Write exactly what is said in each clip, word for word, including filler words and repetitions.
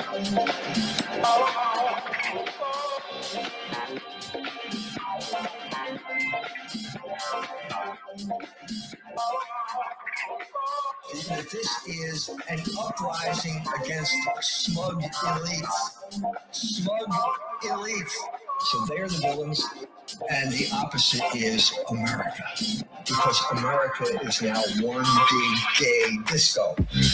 That this is an uprising against smug elites. Smug elites. So they're the villains, and the opposite is America. Because America is now one big gay disco.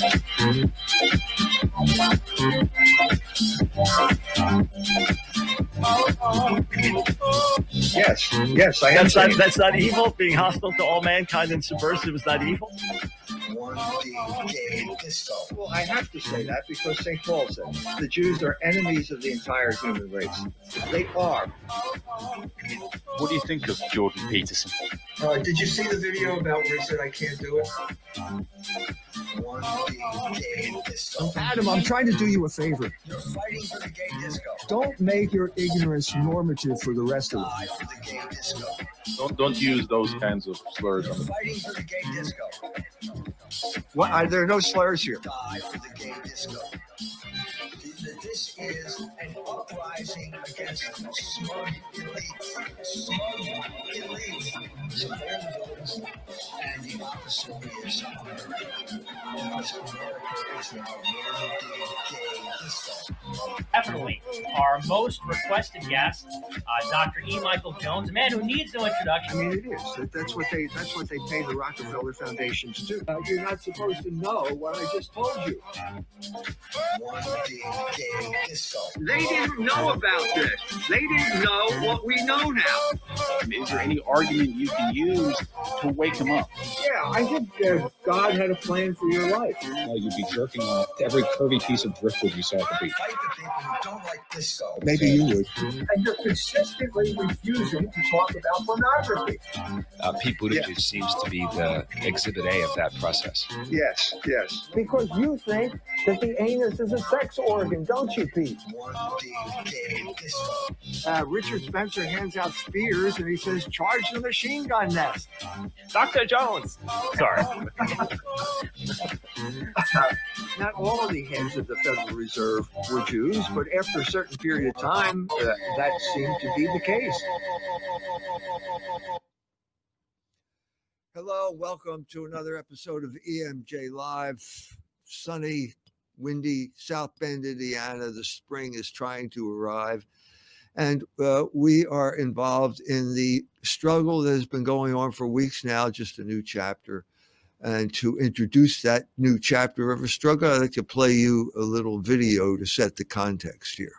Yes, yes, I am. That's not, that's not evil. Being hostile to all mankind and subversive is not evil. One big gay disco. Well, I have to say that because Saint Paul said the Jews are enemies of the entire human race. They are. What do you think of Jordan Peterson? Uh, did you see the video about where he said I can't do it? One big gay disco. Adam, I'm trying to do you a favor. You're fighting for the gay disco. Don't make your ignorance normative for the rest of Die us. for the gay disco. Don't don't use those kinds of slurs. You're fighting for the gay disco. What? Are there no slurs here? Die for the gay disco. This is an uprising against smug elites. Smug elites. So they're the villains, and the opposite is America. Because America is now one big gay disco. Definitely our most requested guest, uh, Doctor E. Michael Jones, a man who needs no I introduction. mean, it is. That- That's what they. That's what they pay the Rockefeller Foundation to do. Uh, you're not supposed to know what I just told you. One big gay disco. They didn't know about this. They didn't know what we know now. I mean, is there any argument you can use to wake him up? Yeah, I think uh, God had a plan for your life. Well, you'd be jerking off every curvy piece of driftwood you saw at the beach. Fight the people who don't like disco. Maybe you would. And you're consistently refusing to talk about pornography. Uh, Pete Buttigieg Yeah. seems to be the exhibit A of that process. Yes, yes. Because you think that the anus is a sex organ, don't you, Pete? One big gay disco. Uh, Richard Spencer hands out spears and he says, "Charge the machine gun nest." Doctor Jones. Sorry. Not all of the heads of the Federal Reserve were Jews, but after a certain period of time, uh, that seemed to be the case. Hello, welcome to another episode of E M J Live. Sunny, windy South Bend, Indiana. The spring is trying to arrive. And uh, we are involved in the struggle that has been going on for weeks now, just a new chapter. And to introduce that new chapter of a struggle, I'd like to play you a little video to set the context here.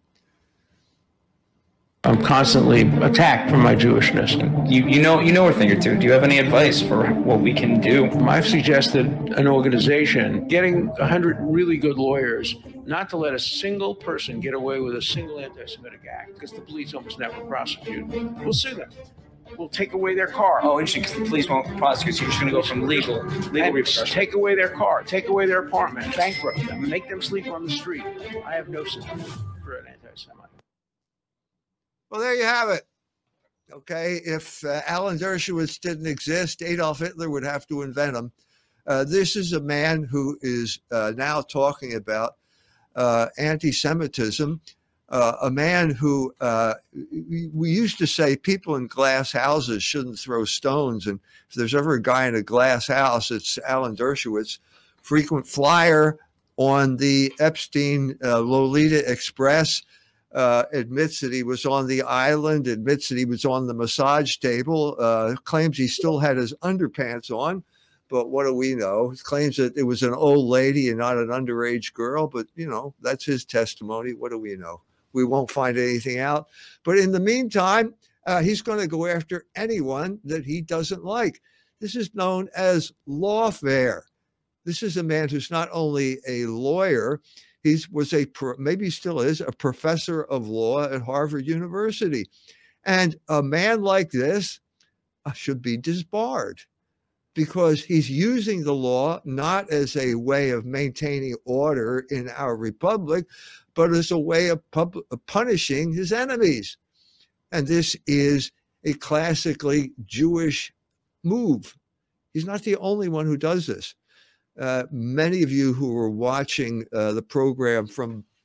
I'm constantly attacked for my Jewishness. You you know you know a thing or two. Do you have any advice for what we can do? I've suggested an organization getting a hundred really good lawyers not to let a single person get away with a single anti-Semitic act, because the police almost never prosecute. We'll sue them. We'll take away their car. Oh, interesting, because the police won't prosecute, so you're just going to go from legal, legal And repercussions. take away their car, take away their apartment, bankrupt them, make them sleep on the street. I have no sympathy for an anti-Semite. Well, there you have it. Okay, if uh, Alan Dershowitz didn't exist, Adolf Hitler would have to invent him. Uh, this is a man who is uh, now talking about uh, anti-Semitism, uh, a man who uh, we, we used to say people in glass houses shouldn't throw stones. And if there's ever a guy in a glass house, it's Alan Dershowitz, frequent flyer on the Epstein uh, Lolita Express. Uh, admits that he was on the island, admits that he was on the massage table, uh, claims he still had his underpants on. But what do we know? Claims that it was an old lady and not an underage girl. But, you know, that's his testimony. What do we know? We won't find anything out. But in the meantime, uh, he's going to go after anyone that he doesn't like. This is known as lawfare. This is a man who's not only a lawyer, he was a, maybe he still is, a professor of law at Harvard University. And a man like this should be disbarred because he's using the law not as a way of maintaining order in our republic, but as a way of, pub- of punishing his enemies. And this is a classically Jewish move. He's not the only one who does this. Uh, many of you who were watching uh, the program from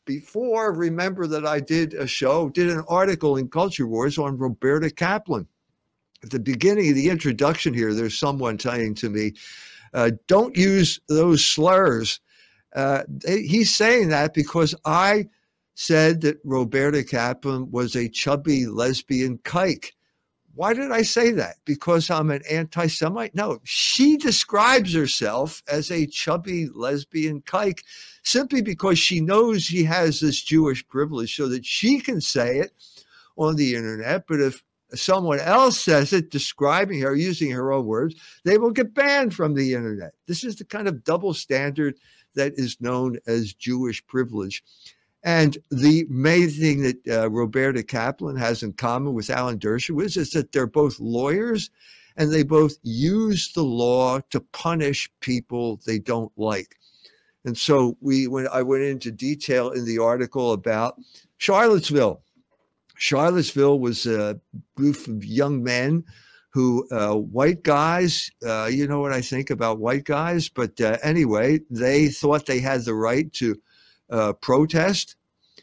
before, remember that I did a show, did an article in Culture Wars on Roberta Kaplan. At the beginning of the introduction here, there's someone saying to me, uh, don't use those slurs. Uh, he's saying that because I said that Roberta Kaplan was a chubby lesbian kike. Why did I say that? Because I'm an anti-Semite? No, she describes herself as a chubby lesbian kike simply because she knows she has this Jewish privilege so that she can say it on the internet. But if someone else says it, describing her, using her own words, they will get banned from the internet. This is the kind of double standard that is known as Jewish privilege. And the main thing that uh, Roberta Kaplan has in common with Alan Dershowitz is that they're both lawyers and they both use the law to punish people they don't like. And so we, when I went into detail in the article about Charlottesville, Charlottesville was a group of young men who, uh, white guys, uh, you know what I think about white guys, but uh, anyway, they thought they had the right to Uh, protest.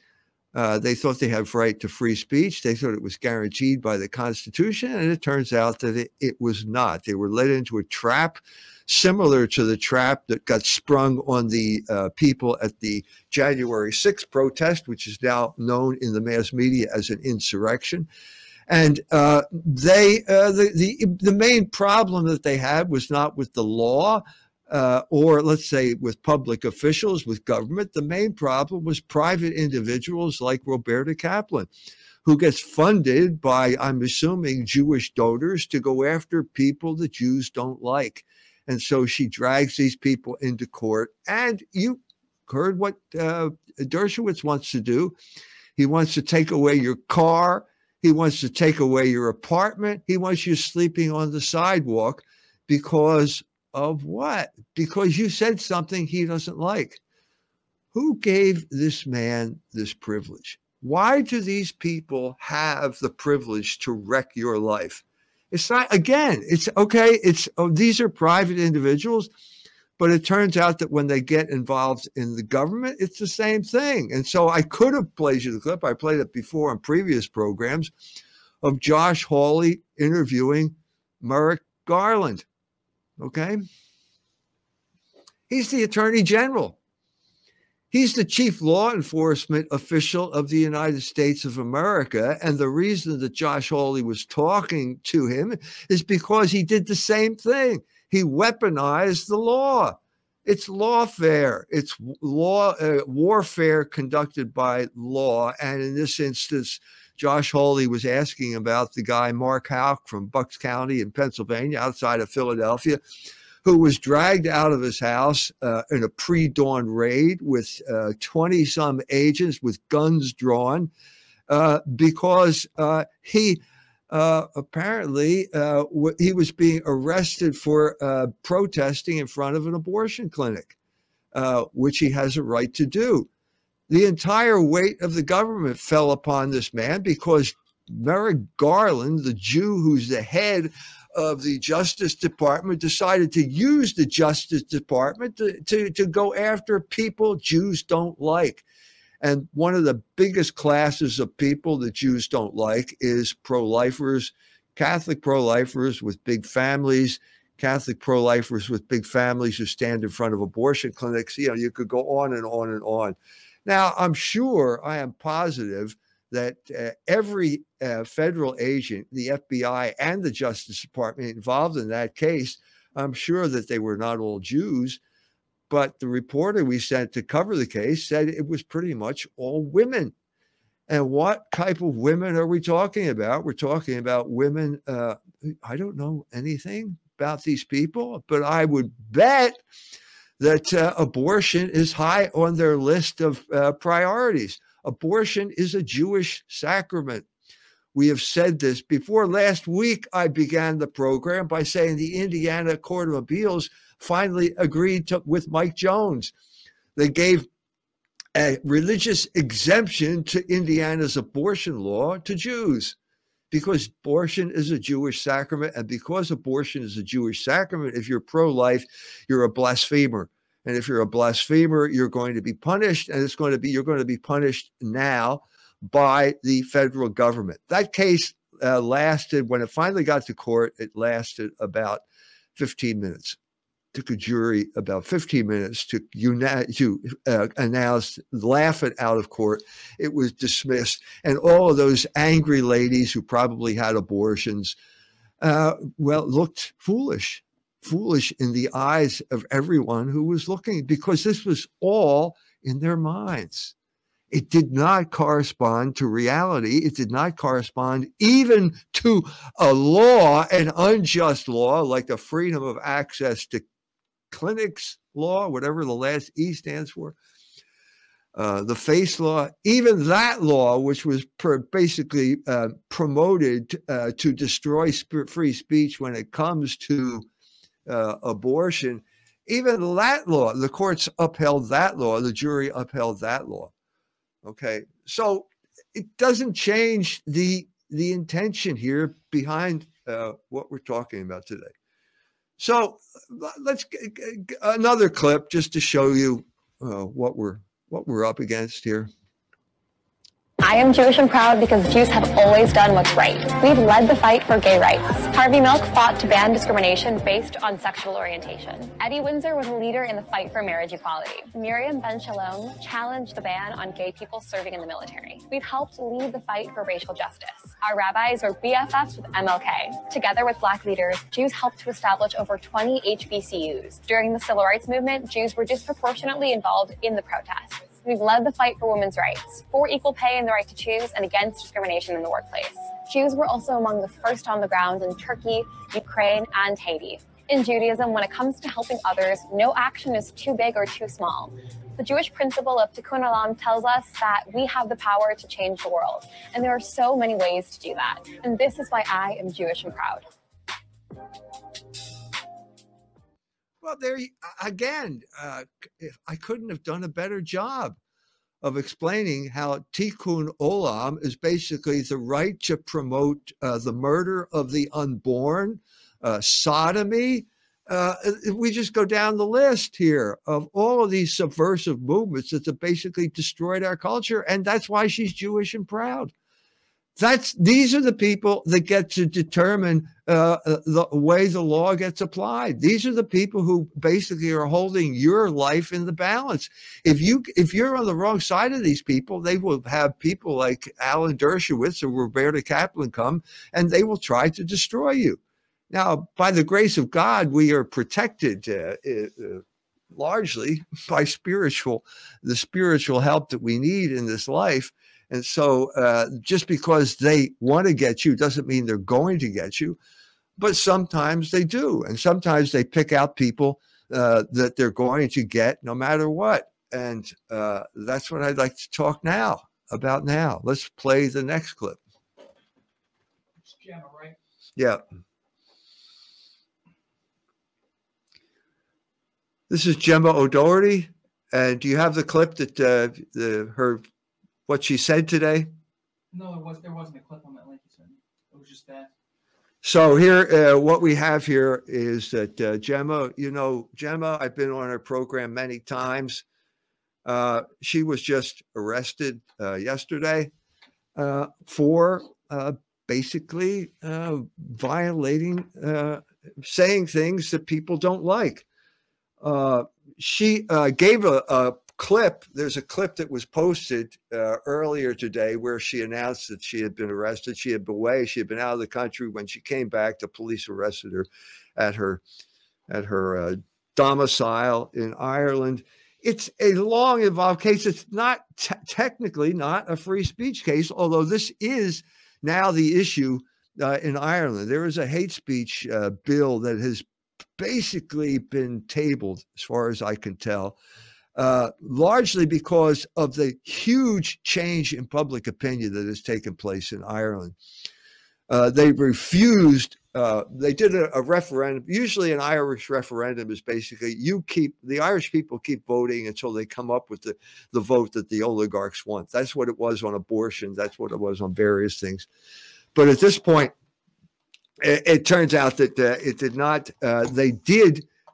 Uh, they thought they had right to free speech. They thought it was guaranteed by the Constitution, and it turns out that it, it was not. They were led into a trap similar to the trap that got sprung on the uh, people at the January sixth protest, which is now known in the mass media as an insurrection. And uh, they, uh, the, the, the main problem that they had was not with the law, Uh, or let's say with public officials, with government. The main problem was private individuals like Roberta Kaplan, who gets funded by, I'm assuming, Jewish donors to go after people the Jews don't like. And so she drags these people into court. And you heard what uh, Dershowitz wants to do. He wants to take away your car. He wants to take away your apartment. He wants you sleeping on the sidewalk because of what? Because you said something he doesn't like. Who gave this man this privilege? Why do these people have the privilege to wreck your life? It's not, again, it's okay. It's, oh, these are private individuals, but it turns out that when they get involved in the government, it's the same thing. And so I could have played you the clip. I played it before on previous programs of Josh Hawley interviewing Merrick Garland. Okay. He's the Attorney General. He's the chief law enforcement official of the United States of America. And the reason that Josh Hawley was talking to him is because he did the same thing. He weaponized the law. It's lawfare. It's law uh, warfare conducted by law. And in this instance, Josh Hawley was asking about the guy, Mark Houck from Bucks County in Pennsylvania, outside of Philadelphia, who was dragged out of his house uh, in a pre-dawn raid with uh, twenty-some agents with guns drawn uh, because uh, he uh, apparently uh, w- he was being arrested for uh, protesting in front of an abortion clinic, uh, which he has a right to do. The entire weight of the government fell upon this man because Merrick Garland, the Jew who's the head of the Justice Department, decided to use the Justice Department to, to, to go after people Jews don't like. And one of the biggest classes of people that Jews don't like is pro-lifers, Catholic pro-lifers with big families, Catholic pro-lifers with big families who stand in front of abortion clinics. You know, you could go on and on and on. Now, I'm sure, I am positive that uh, every uh, federal agent, the F B I and the Justice Department involved in that case, I'm sure that they were not all Jews, but the reporter we sent to cover the case said it was pretty much all women. And what type of women are we talking about? We're talking about women, uh, I don't know anything about these people, but I would bet that uh, abortion is high on their list of uh, priorities. Abortion is a Jewish sacrament. We have said this before. Last week, I began the program by saying the Indiana Court of Appeals finally agreed to, with Mike Jones. They gave a religious exemption to Indiana's abortion law to Jews because abortion is a Jewish sacrament. And because abortion is a Jewish sacrament, if you're pro-life, you're a blasphemer. And if you're a blasphemer, you're going to be punished, and it's going to be, you're going to be punished now by the federal government. That case uh, lasted, when it finally got to court, it lasted about fifteen minutes. Took a jury about fifteen minutes to, uni- to uh, announce, laugh it out of court. It was dismissed. And all of those angry ladies who probably had abortions, uh, well, looked foolish, foolish in the eyes of everyone who was looking, because this was all in their minds. It did not correspond to reality. It did not correspond even to a law, an unjust law, like the freedom of access to clinics law, whatever the last E stands for, uh, the FACE law. Even that law, which was per basically uh, promoted uh, to destroy sp- free speech when it comes to uh, abortion, even that law, the courts upheld that law, the jury upheld that law. Okay, so it doesn't change the the intention here behind uh, what we're talking about today. So let's get another clip just to show you uh, what we're what we're up against here. I am Jewish and proud because Jews have always done what's right. We've led the fight for gay rights. Harvey Milk fought to ban discrimination based on sexual orientation. Eddie Windsor was a leader in the fight for marriage equality. Miriam Ben Shalom challenged the ban on gay people serving in the military. We've helped lead the fight for racial justice. Our rabbis were B F Fs with M L K. Together with Black leaders, Jews helped to establish over twenty H B C Us. During the Civil Rights Movement, Jews were disproportionately involved in the protests. We've led the fight for women's rights, for equal pay and the right to choose, and against discrimination in the workplace. Jews were also among the first on the ground in Turkey, Ukraine, and Haiti. In Judaism, when it comes to helping others, no action is too big or too small. The Jewish principle of Tikkun Olam tells us that we have the power to change the world, and there are so many ways to do that. And this is why I am Jewish and proud. Well, there again, uh, I couldn't have done a better job of explaining how Tikkun Olam is basically the right to promote uh, the murder of the unborn, uh, sodomy. Uh, we just go down the list here of all of these subversive movements that have basically destroyed our culture, and that's why she's Jewish and proud. That's these are the people that get to determine uh, the way the law gets applied. These are the people who basically are holding your life in the balance. If you if you're on the wrong side of these people, they will have people like Alan Dershowitz or Roberta Kaplan come, and they will try to destroy you. Now, by the grace of God, we are protected uh, uh, largely by spiritual the spiritual help that we need in this life. And so uh, just because they want to get you doesn't mean they're going to get you, but sometimes they do. And sometimes they pick out people uh, that they're going to get no matter what. And uh, that's what I'd like to talk now about now. Let's play the next clip. It's Gemma, right? Yeah. This is Gemma O'Doherty. And do you have the clip that uh, the her what she said today? No, there was there wasn't a clip on that link. It was just that. So here, uh, what we have here is that uh, Gemma, you know, Gemma, I've been on her program many times. Uh, she was just arrested uh, yesterday uh, for uh, basically uh, violating, uh, saying things that people don't like. Uh, she uh, gave a, a clip. There's a clip that was posted uh, earlier today where she announced that she had been arrested. She had been away. She had been out of the country. When she came back, the police arrested her at her at her uh, domicile in Ireland. It's a long involved case. It's not t- technically not a free speech case, although this is now the issue uh, in Ireland. There is a hate speech uh, bill that has basically been tabled, as far as I can tell, uh, largely because of the huge change in public opinion that has taken place in Ireland. Uh, they refused, uh, they did a, a referendum. Usually an Irish referendum is basically you keep, the Irish people keep voting until they come up with the, the vote that the oligarchs want. That's what it was on abortion. That's what it was on various things. But at this point, it, it turns out that uh, it did not, uh, they did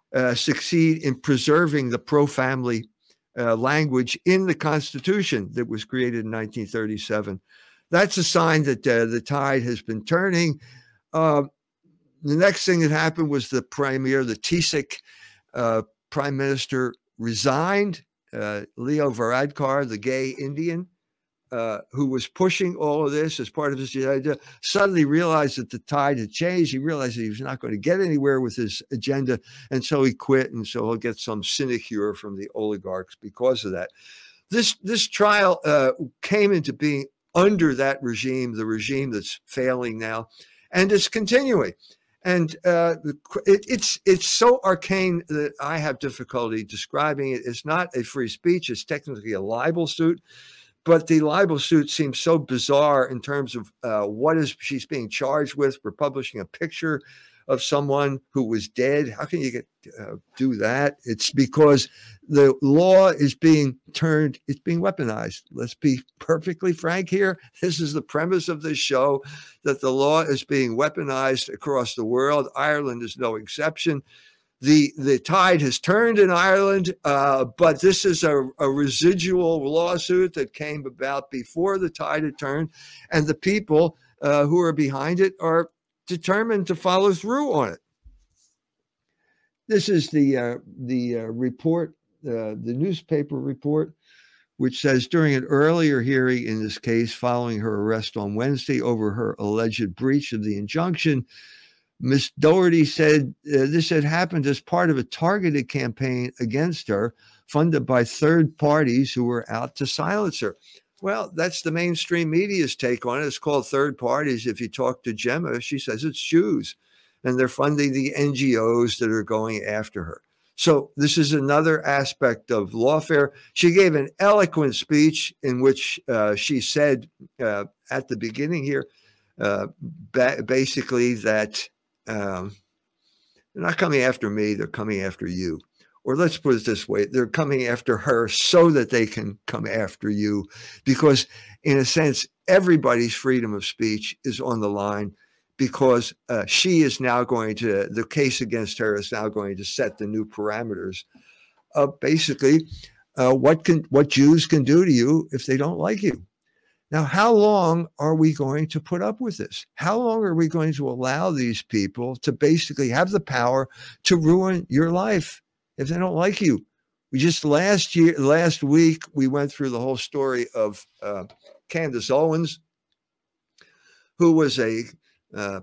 uh, succeed in preserving the pro-family uh, language in the Constitution that was created in nineteen thirty-seven. That's a sign that uh, the tide has been turning. Uh, the next thing that happened was the premier, the Taoiseach uh, prime minister, resigned. Uh, Leo Varadkar, the gay Indian, uh, who was pushing all of this as part of his agenda, suddenly realized that the tide had changed. He realized that he was not going to get anywhere with his agenda, and so he quit, and so he'll get some sinecure from the oligarchs because of that. This, this trial uh, came into being under that regime, the regime that's failing now, and it's continuing. And uh, it, it's it's so arcane that I have difficulty describing it. It's not a free speech. It's technically a libel suit. But the libel suit seems so bizarre in terms of uh, what is she's being charged with for publishing a picture of someone who was dead. How can you get uh, do that? It's because the law is being turned, it's being weaponized. Let's be perfectly frank here. This is the premise of this show, that the law is being weaponized across the world. Ireland is no exception. The, the tide has turned in Ireland, uh, but this is a, a residual lawsuit that came about before the tide had turned, and the people uh, who are behind it are determined to follow through on it. This is the uh, the uh, report, uh, the newspaper report, which says during an earlier hearing in this case following her arrest on Wednesday over her alleged breach of the injunction, Miz Doherty said uh, this had happened as part of a targeted campaign against her, funded by third parties who were out to silence her. Well, that's the mainstream media's take on it. It's called third parties. If you talk to Gemma, she says it's Jews, and they're funding the N G Os that are going after her. So this is another aspect of lawfare. She gave an eloquent speech in which uh, she said uh, at the beginning here, uh, ba- basically that um, they're not coming after me, they're coming after you. Or let's put it this way, they're coming after her so that they can come after you, because in a sense, everybody's freedom of speech is on the line, because uh, she is now going to, the case against her is now going to set the new parameters of basically uh, what can what Jews can do to you if they don't like you. Now, how long are we going to put up with this? How long are we going to allow these people to basically have the power to ruin your life if they don't like you? We just last year, last week, we went through the whole story of uh, Candace Owens, who was a, uh,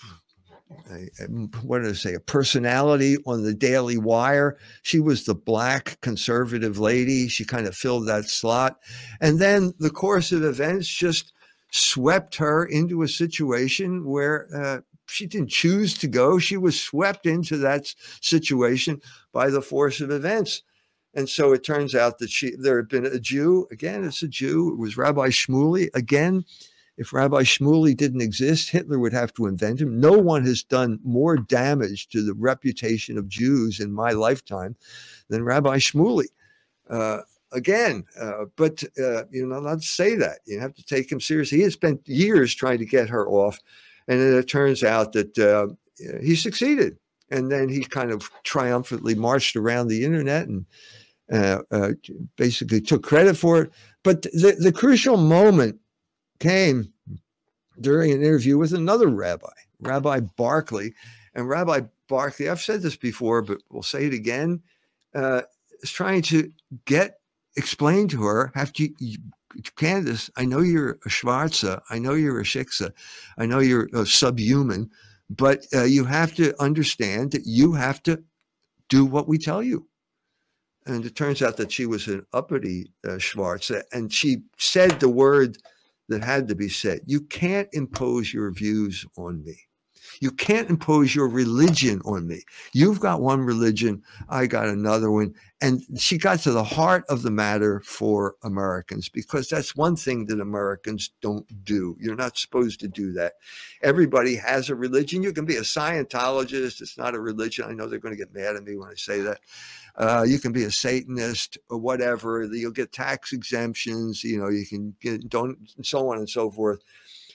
a, a, what did I say, a personality on the Daily Wire. She was the black conservative lady. She kind of filled that slot. And then the course of events just swept her into a situation where uh, she didn't choose to go. She was swept into that situation by the force of events. And so it turns out that she, there had been a Jew, again, it's a Jew, it was Rabbi Shmuley. Again, if Rabbi Shmuley didn't exist, Hitler would have to invent him. No one has done more damage to the reputation of Jews in my lifetime than Rabbi Shmuley. Uh, again, uh, but uh, you're not allowed to say that. You have to take him seriously. He had spent years trying to get her off. And then it turns out that uh, he succeeded. And then he kind of triumphantly marched around the internet and uh, uh, basically took credit for it. But the, the crucial moment came during an interview with another rabbi, Rabbi Barkley. And Rabbi Barkley, I've said this before, but we'll say it again, uh, is trying to get, explain to her, have to, Candace, I know you're a Schwarza, I know you're a Shiksa, I know you're a subhuman, but uh, you have to understand that you have to do what we tell you. And it turns out that she was an uppity uh, Schwarza, and she said the word that had to be said. You can't impose your views on me. You can't impose your religion on me. You've got one religion, I got another one. And she got to the heart of the matter for Americans, because that's one thing that Americans don't do. You're not supposed to do that. Everybody has a religion. You can be a Scientologist. It's not a religion. I know they're going to get mad at me when I say that. Uh, you can be a Satanist or whatever. You'll get tax exemptions. You know, you can get, don't, and so on and so forth.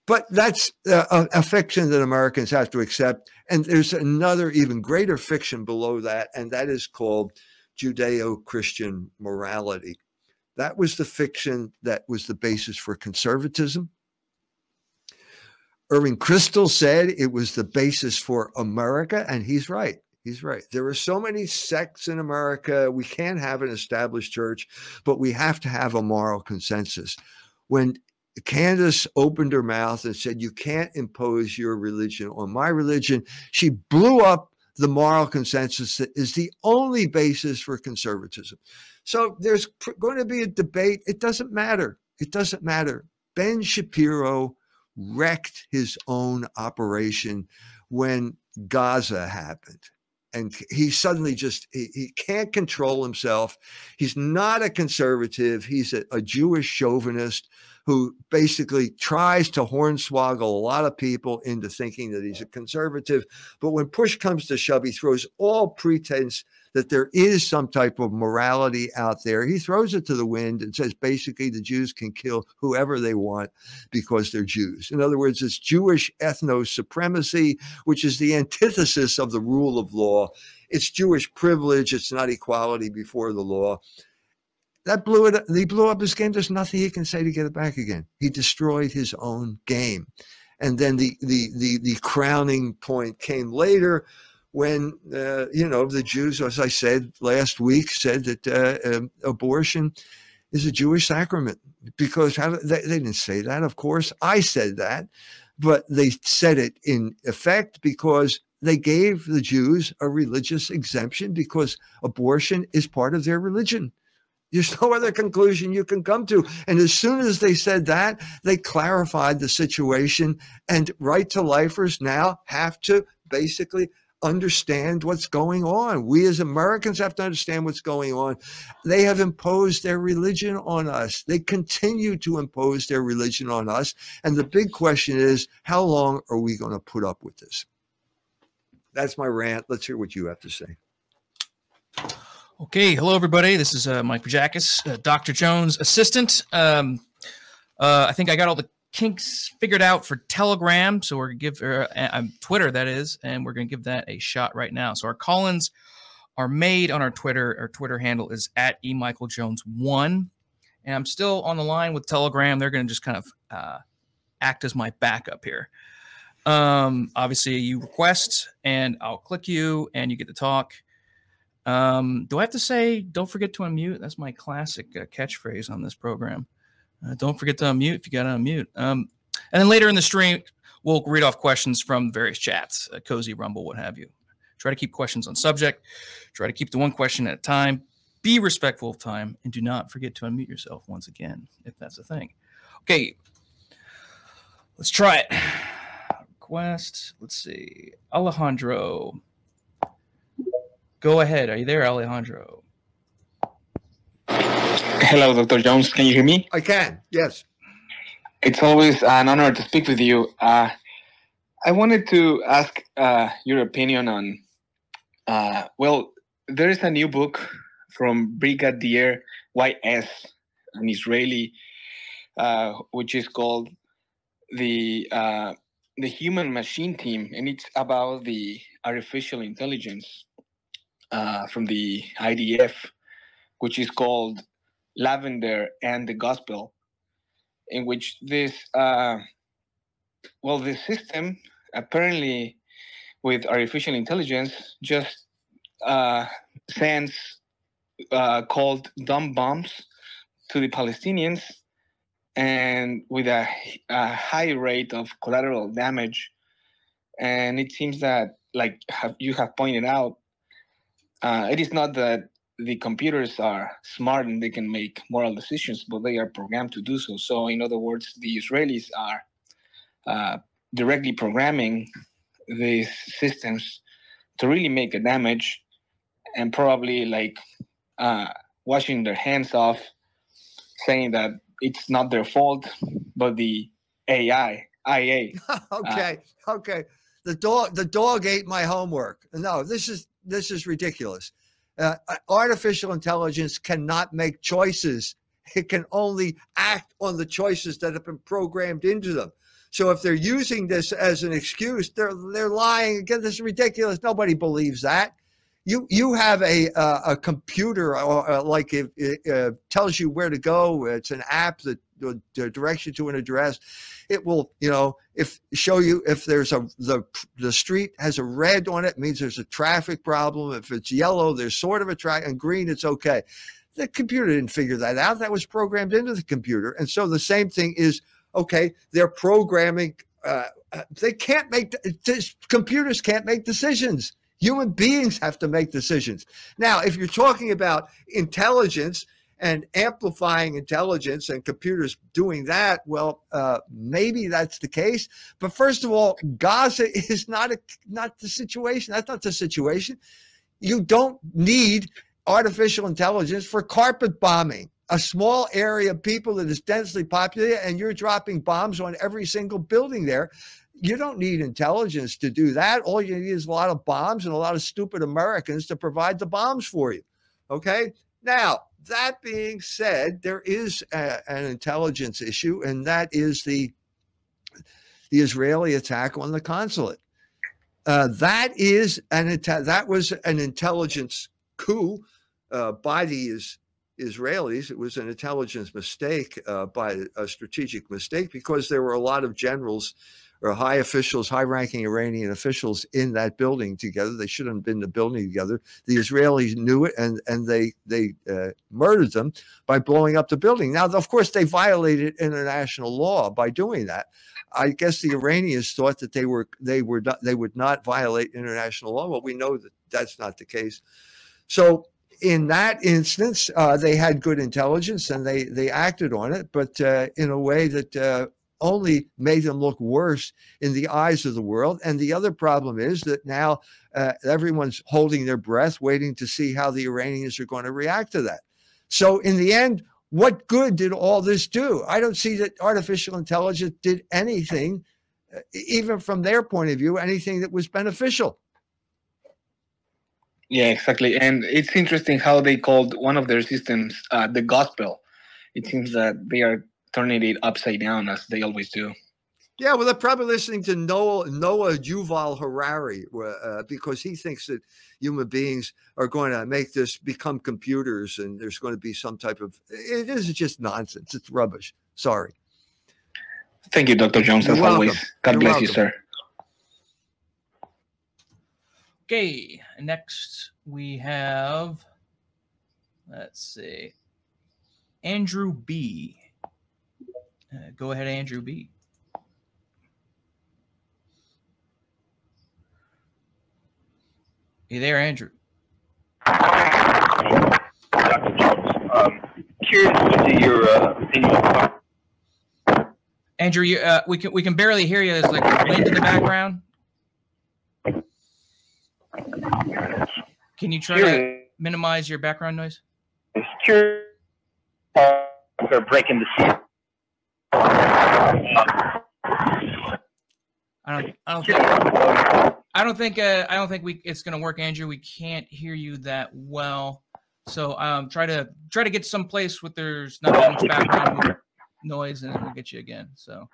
But that's a, a fiction that Americans have to accept. And there's another even greater fiction below that, and that is called Judeo-Christian morality. That was the fiction that was the basis for conservatism. Irving Kristol said it was the basis for America, and he's right. He's right. There are so many sects in America. We can't have an established church, but we have to have a moral consensus. When Candace opened her mouth and said, you can't impose your religion on my religion, she blew up the moral consensus that is the only basis for conservatism. So there's going to be a debate. It doesn't matter. It doesn't matter. Ben Shapiro wrecked his own operation when Gaza happened. And he suddenly just, he, he can't control himself. He's not a conservative. He's a, a Jewish chauvinist who basically tries to hornswoggle a lot of people into thinking that he's a conservative. But when push comes to shove, he throws all pretense that there is some type of morality out there. He throws it to the wind and says, basically, the Jews can kill whoever they want because they're Jews. In other words, it's Jewish ethno-supremacy, which is the antithesis of the rule of law. It's Jewish privilege. It's not equality before the law. That blew it. He blew up his game. There's nothing he can say to get it back again. He destroyed his own game. And then the the the, the crowning point came later when, uh, you know, the Jews, as I said last week, said that uh, um, abortion is a Jewish sacrament. Because how they, they didn't say that, of course. I said that. But they said it in effect because they gave the Jews a religious exemption because abortion is part of their religion. There's no other conclusion you can come to. And as soon as they said that, they clarified the situation, and right-to-lifers now have to basically understand what's going on. We as Americans have to understand what's going on. They have imposed their religion on us. They continue to impose their religion on us. And the big question is, how long are we going to put up with this? That's my rant. Let's hear what you have to say. Okay, hello everybody. This is uh, Mike Pajakis, uh, Doctor Jones' assistant. Um, uh, I think I got all the kinks figured out for Telegram, so we're gonna give uh, uh, Twitter, that is, and we're gonna give that a shot right now. So our call-ins are made on our Twitter. Our Twitter handle is at E Michael Jones one, and I'm still on the line with Telegram. They're gonna just kind of uh, act as my backup here. Um, obviously, you request, and I'll click you, and you get to talk. Um, do I have to say, don't forget to unmute? That's my classic uh, catchphrase on this program. Uh, don't forget to unmute if you got to unmute. Um, and then later in the stream, we'll read off questions from various chats, uh, Cozy, Rumble, what have you. Try to keep questions on subject. Try to keep the one question at a time. Be respectful of time. And do not forget to unmute yourself once again, if that's a thing. Okay, let's try it. Request. Let's see. Alejandro. Go ahead. Are you there, Alejandro? Hello, Doctor Jones. Can you hear me? I can, yes. It's always an honor to speak with you. Uh, I wanted to ask uh, your opinion on, uh, well, there is a new book from Brigadier Y S, an Israeli, uh, which is called the uh, the Human Machine Team, and it's about the artificial intelligence uh, from the I D F, which is called Lavender and the Gospel, in which this, uh, well, the system apparently with artificial intelligence just uh, sends uh, called dumb bombs to the Palestinians, and with a, a high rate of collateral damage. And it seems that, like have, you have pointed out, uh, it is not that the computers are smart and they can make moral decisions, but they are programmed to do so. So in other words, the Israelis are uh, directly programming these systems to really make a damage, and probably like uh, washing their hands off, saying that it's not their fault, but the A I, I A. okay, uh, okay. The dog, the dog ate my homework. No, this is this is ridiculous. Uh, artificial intelligence cannot make choices. It can only act on the choices that have been programmed into them. So if they're using this as an excuse, they're they're lying. Again, this is ridiculous. Nobody believes that. You you have a uh, a computer, or uh, like it, it uh, tells you where to go. It's an app that directs you to an address. It will, you know, if show you if there's a the the street has a red on it, it means there's a traffic problem. If it's yellow, there's sort of a track, and green, it's okay. The computer didn't figure that out. That was programmed into the computer. And so the same thing is, okay, they're programming. Uh, they can't make, this, computers can't make decisions. Human beings have to make decisions. Now, if you're talking about intelligence and amplifying intelligence and computers doing that, well, uh, maybe that's the case. But first of all, Gaza is not a, not the situation. That's not the situation. You don't need artificial intelligence for carpet bombing, a small area of people that is densely populated, and you're dropping bombs on every single building there. You don't need intelligence to do that. All you need is a lot of bombs and a lot of stupid Americans to provide the bombs for you. Okay? Now, that being said, there is a, an intelligence issue, and that is the, the Israeli attack on the consulate. Uh, that is an that was an intelligence coup uh, by the is, Israelis. It was an intelligence mistake, uh, by a strategic mistake, because there were a lot of generals or high officials, high-ranking Iranian officials in that building together. They shouldn't have been in the building together. The Israelis knew it, and and they they uh, murdered them by blowing up the building. Now, of course, they violated international law by doing that. I guess the Iranians thought that they were they were not, they would not violate international law. Well, we know that that's not the case. So in that instance, uh, they had good intelligence and they they acted on it, but uh, in a way that uh, only made them look worse in the eyes of the world. And the other problem is that now uh, everyone's holding their breath, waiting to see how the Iranians are going to react to that. So in the end, what good did all this do? I don't see that artificial intelligence did anything, uh, even from their point of view, anything that was beneficial. Yeah, exactly. And it's interesting how they called one of their systems uh, the gospel. It seems that they are turning it upside down, as they always do. Yeah, well, they're probably listening to Noah, Noah Yuval Harari, uh, because he thinks that human beings are going to make this become computers, and there's going to be some type of, it is just nonsense. It's rubbish. Sorry. Thank you, Doctor Jones, You're as welcome. always. God You're bless welcome. you, sir. Okay, next we have, let's see, Andrew B. Uh, go ahead, Andrew B. You there, Andrew? Doctor Jones, um, curious to see your uh, opinion. Andrew, you, uh, we can we can barely hear you. There's like wind in the background. Can you try to minimize your background noise? Curious. Uh, they're breaking the seal. I don't. I don't think. I don't think. Uh, I don't think we. It's going to work, Andrew. We can't hear you that well. So um, try to try to get someplace with there's not that much background noise, and then we'll get you again. So.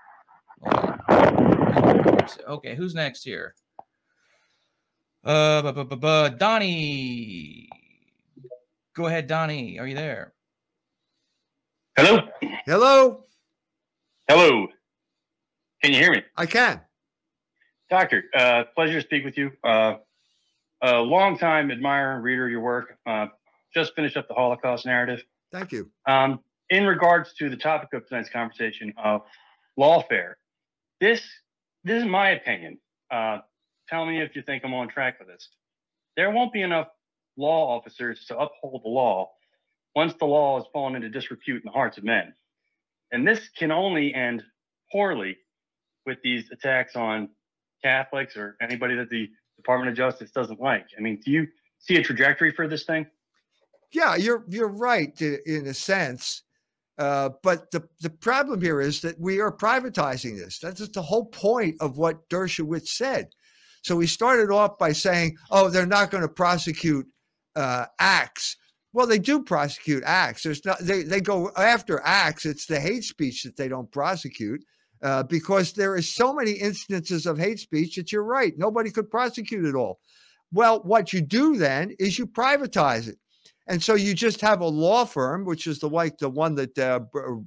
Okay, who's next here? Uh, bu- bu- bu- bu- Donnie. Go ahead, Donnie. Are you there? Hello. Hello. Hello. Can you hear me? I can. Doctor, uh, pleasure to speak with you. Uh, a long-time admirer and reader of your work. Uh, just finished up the Holocaust narrative. Thank you. Um, in regards to the topic of tonight's conversation of lawfare, this this is my opinion. Uh, tell me if you think I'm on track with this. There won't be enough law officers to uphold the law once the law has fallen into disrepute in the hearts of men. And this can only end poorly with these attacks on Catholics or anybody that the Department of Justice doesn't like. I mean, do you see a trajectory for this thing? Yeah, you're you're right in a sense. Uh, but the, the problem here is that we are privatizing this. That's the whole point of what Dershowitz said. So we started off by saying, oh, they're not going to prosecute uh, acts. Well, they do prosecute acts. There's not, they, they go after acts. It's the hate speech that they don't prosecute. uh, because there is so many instances of hate speech that you're right. Nobody could prosecute it all. Well, what you do then is you privatize it. And so you just have a law firm, which is the like the one that uh,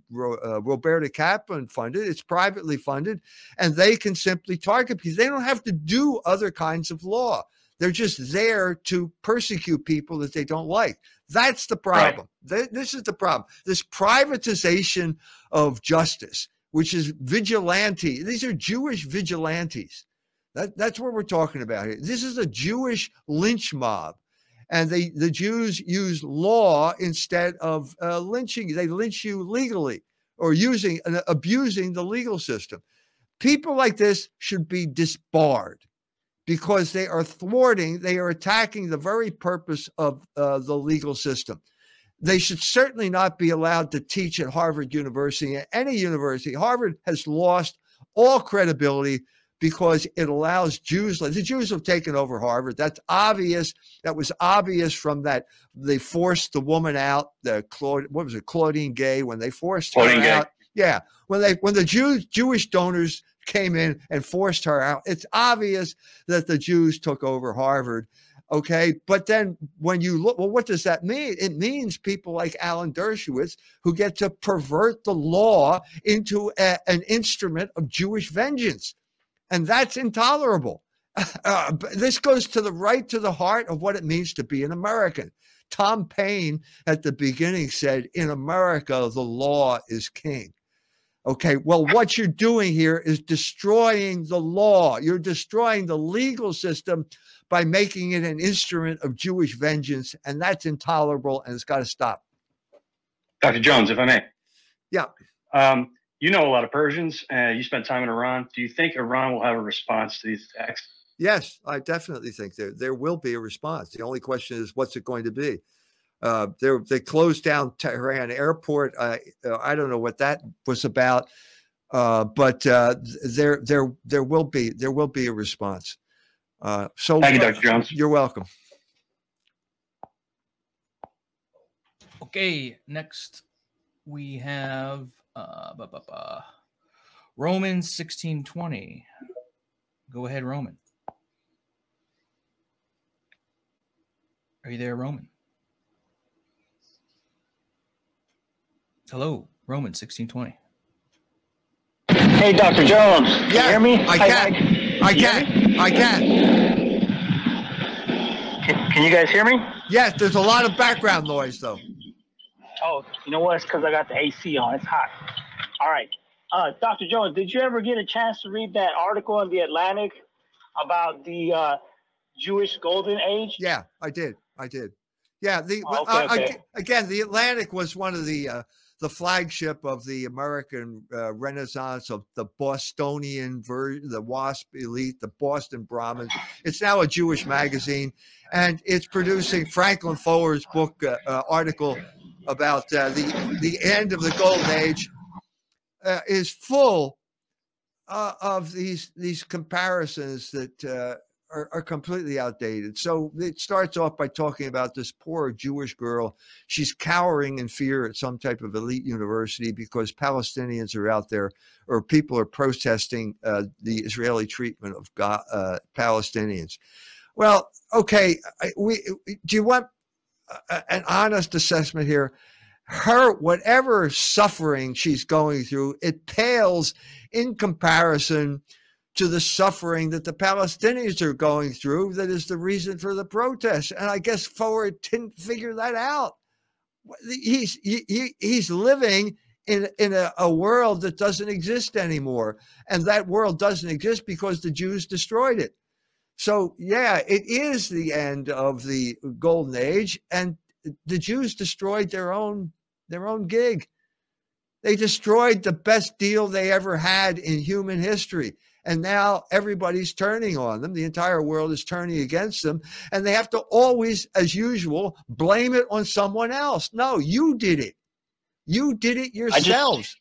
uh, Roberta Kaplan funded. It's privately funded, and they can simply target people. They don't have to do other kinds of law. They're just there to persecute people that they don't like. That's the problem. Right. This is the problem. This privatization of justice, which is vigilante. These are Jewish vigilantes. That, that's what we're talking about here. This is a Jewish lynch mob. And they, the Jews use law instead of uh, lynching. They lynch you legally or using uh, abusing the legal system. People like this should be disbarred because they are thwarting, they are attacking the very purpose of uh, the legal system. They should certainly not be allowed to teach at Harvard University, any university. Harvard has lost all credibility because it allows Jews, the Jews have taken over Harvard. That's obvious. That was obvious from that. They forced the woman out, the Claude, what was it, Claudine Gay, when they forced her Claudine out. Gay. Yeah, when they when the Jews, Jewish donors came in and forced her out, it's obvious that the Jews took over Harvard. Okay, but then when you look, well, what does that mean? It means people like Alan Dershowitz who get to pervert the law into a, an instrument of Jewish vengeance. And that's intolerable. Uh, this goes to the right to the heart of what it means to be an American. Tom Paine at the beginning said, in America, the law is king. Okay, well, what you're doing here is destroying the law. You're destroying the legal system by making it an instrument of Jewish vengeance, and that's intolerable, and it's got to stop. Doctor Jones, if I may. Yeah. Um, You know a lot of Persians, and uh, you spent time in Iran. Do you think Iran will have a response to these attacks? Yes, I definitely think there there will be a response. The only question is, what's it going to be? Uh, they closed down Tehran airport. Uh, I don't know what that was about, uh, but uh, there there there will be there will be a response. Uh, so thank you, Doctor Jones. You're welcome. Okay, next we have. Uh, bah, bah, bah. Romans sixteen twenty. Go ahead, Roman. Are you there, Roman? Hello, Roman sixteen twenty. Hey, Doctor Jones. Can yeah, you hear me? I can. I, I can. I can. can. Can you guys hear me? Yes, there's a lot of background noise, though. Oh, you know what? It's because I got the A C on. It's hot. All right. Uh, Doctor Jones, did you ever get a chance to read that article in The Atlantic about the uh, Jewish Golden Age? Yeah, I did. I did. Yeah. The oh, okay, uh, okay. Again, The Atlantic was one of the uh, the flagship of the American uh, Renaissance of the Bostonian version, the WASP elite, the Boston Brahmins. It's now a Jewish magazine, and it's producing Franklin Foer's book uh, uh, article about uh, the the end of the Golden Age uh, is full uh, of these these comparisons that uh, are, are completely outdated. So it starts off by talking about this poor Jewish girl. She's cowering in fear at some type of elite university because Palestinians are out there, or people are protesting uh, the Israeli treatment of God, uh, Palestinians. Well, okay, I, we do you want an honest assessment here? Her, whatever suffering she's going through, it pales in comparison to the suffering that the Palestinians are going through. That is the reason for the protest. And I guess Foer didn't figure that out. He's he, he's living in in a, a world that doesn't exist anymore, and that world doesn't exist because the Jews destroyed it. So yeah, it is the end of the Golden Age, and the Jews destroyed their own their own gig. They destroyed the best deal they ever had in human history. And now everybody's turning on them. The entire world is turning against them. And they have to always, as usual, blame it on someone else. No, you did it. You did it yourselves. I just,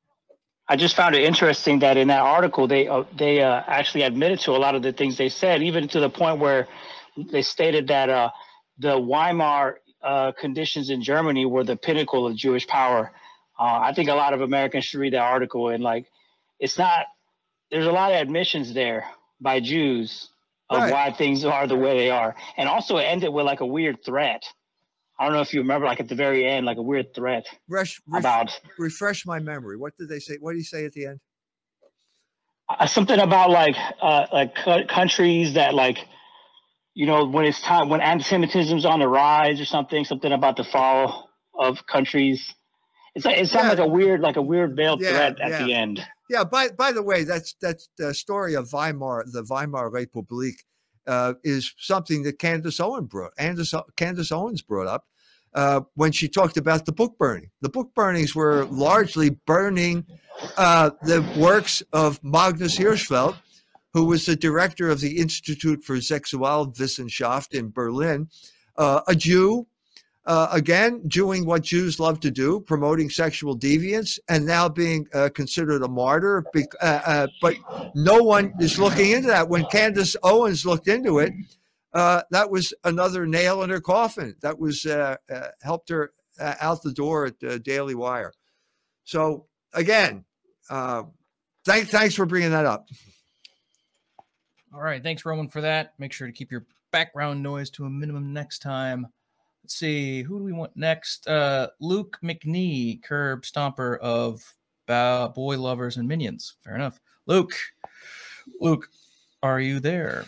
I just found it interesting that in that article, they uh, they uh, actually admitted to a lot of the things they said, even to the point where they stated that uh, the Weimar uh, conditions in Germany were the pinnacle of Jewish power. Uh, I think a lot of Americans should read that article, and like, it's not. There's a lot of admissions there by Jews of Right. why things are the way they are, and also it ended with like a weird threat. I don't know if you remember, like at the very end, like a weird threat Refresh, ref- about refresh my memory. What did they say? What did he say at the end? uh, something about like uh, like cu- countries that like, you know, when it's time when anti-Semitism's on the rise or something. Something about the fall of countries. It's like, it sounds Yeah. like a weird like a weird veiled Yeah, threat at yeah. the end. Yeah. By by the way, that's that's the story of Weimar, the Weimar Republic, uh, is something that Candace Owen brought. Candace, Candace Owens brought up uh, when she talked about the book burning. The book burnings were largely burning uh, the works of Magnus Hirschfeld, who was the director of the Institute for Sexualwissenschaft in Berlin, uh, a Jew. Uh, again, doing what Jews love to do, promoting sexual deviance, and now being uh, considered a martyr. Be- uh, uh, but no one is looking into that. When Candace Owens looked into it, uh, that was another nail in her coffin. That was uh, uh, helped her uh, out the door at uh, Daily Wire. So again, uh, thank, thanks for bringing that up. All right. Thanks, Roman, for that. Make sure to keep your background noise to a minimum next time. Let's see. Who do we want next? Uh, Luke McNee, curb stomper of Bow- Boy Lovers and Minions. Fair enough. Luke. Luke, are you there?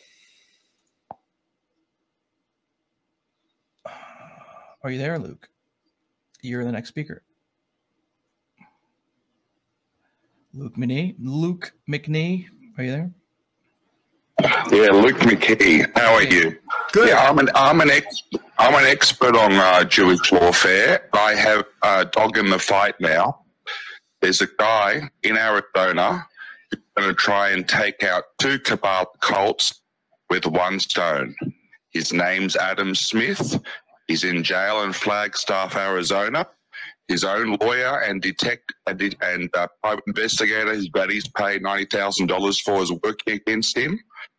Are you there, Luke? You're the next speaker. Luke McNee. Luke McNee, are you there? Yeah, Luke McKee. How are you? Good. Yeah, I'm an I'm an ex I'm an expert on uh, Jewish lawfare. I have a dog in the fight now. There's a guy in Arizona who's going to try and take out two Kabbalah cults with one stone. His name's Adam Smith. He's in jail in Flagstaff, Arizona. His own lawyer and detect and, and uh, private investigator, his buddies paid ninety thousand dollars for, is working against him.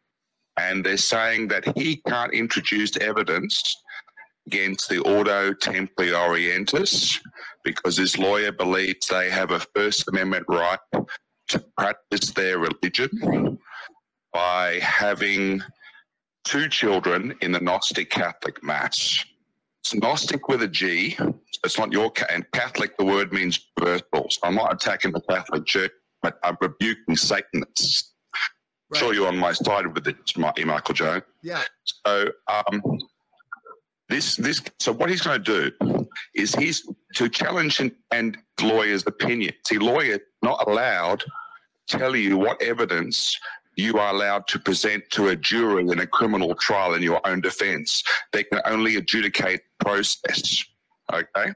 And they're saying that he can't introduce evidence against the Ordo Templi Orientis because his lawyer believes they have a First Amendment right to practice their religion by having two children in the Gnostic Catholic Mass. It's Gnostic with a G. So it's not your ca- and Catholic. The word means universal. So I'm not attacking the Catholic Church, but I'm rebuking Satanists. Right. Sure, you're on my side with it, Michael Jones. Yeah. So um, this this so what he's going to do is he's to challenge and, and lawyers' opinions. See, lawyers not allowed to tell you what evidence you are allowed to present to a jury in a criminal trial in your own defense. They can only adjudicate the process. Okay.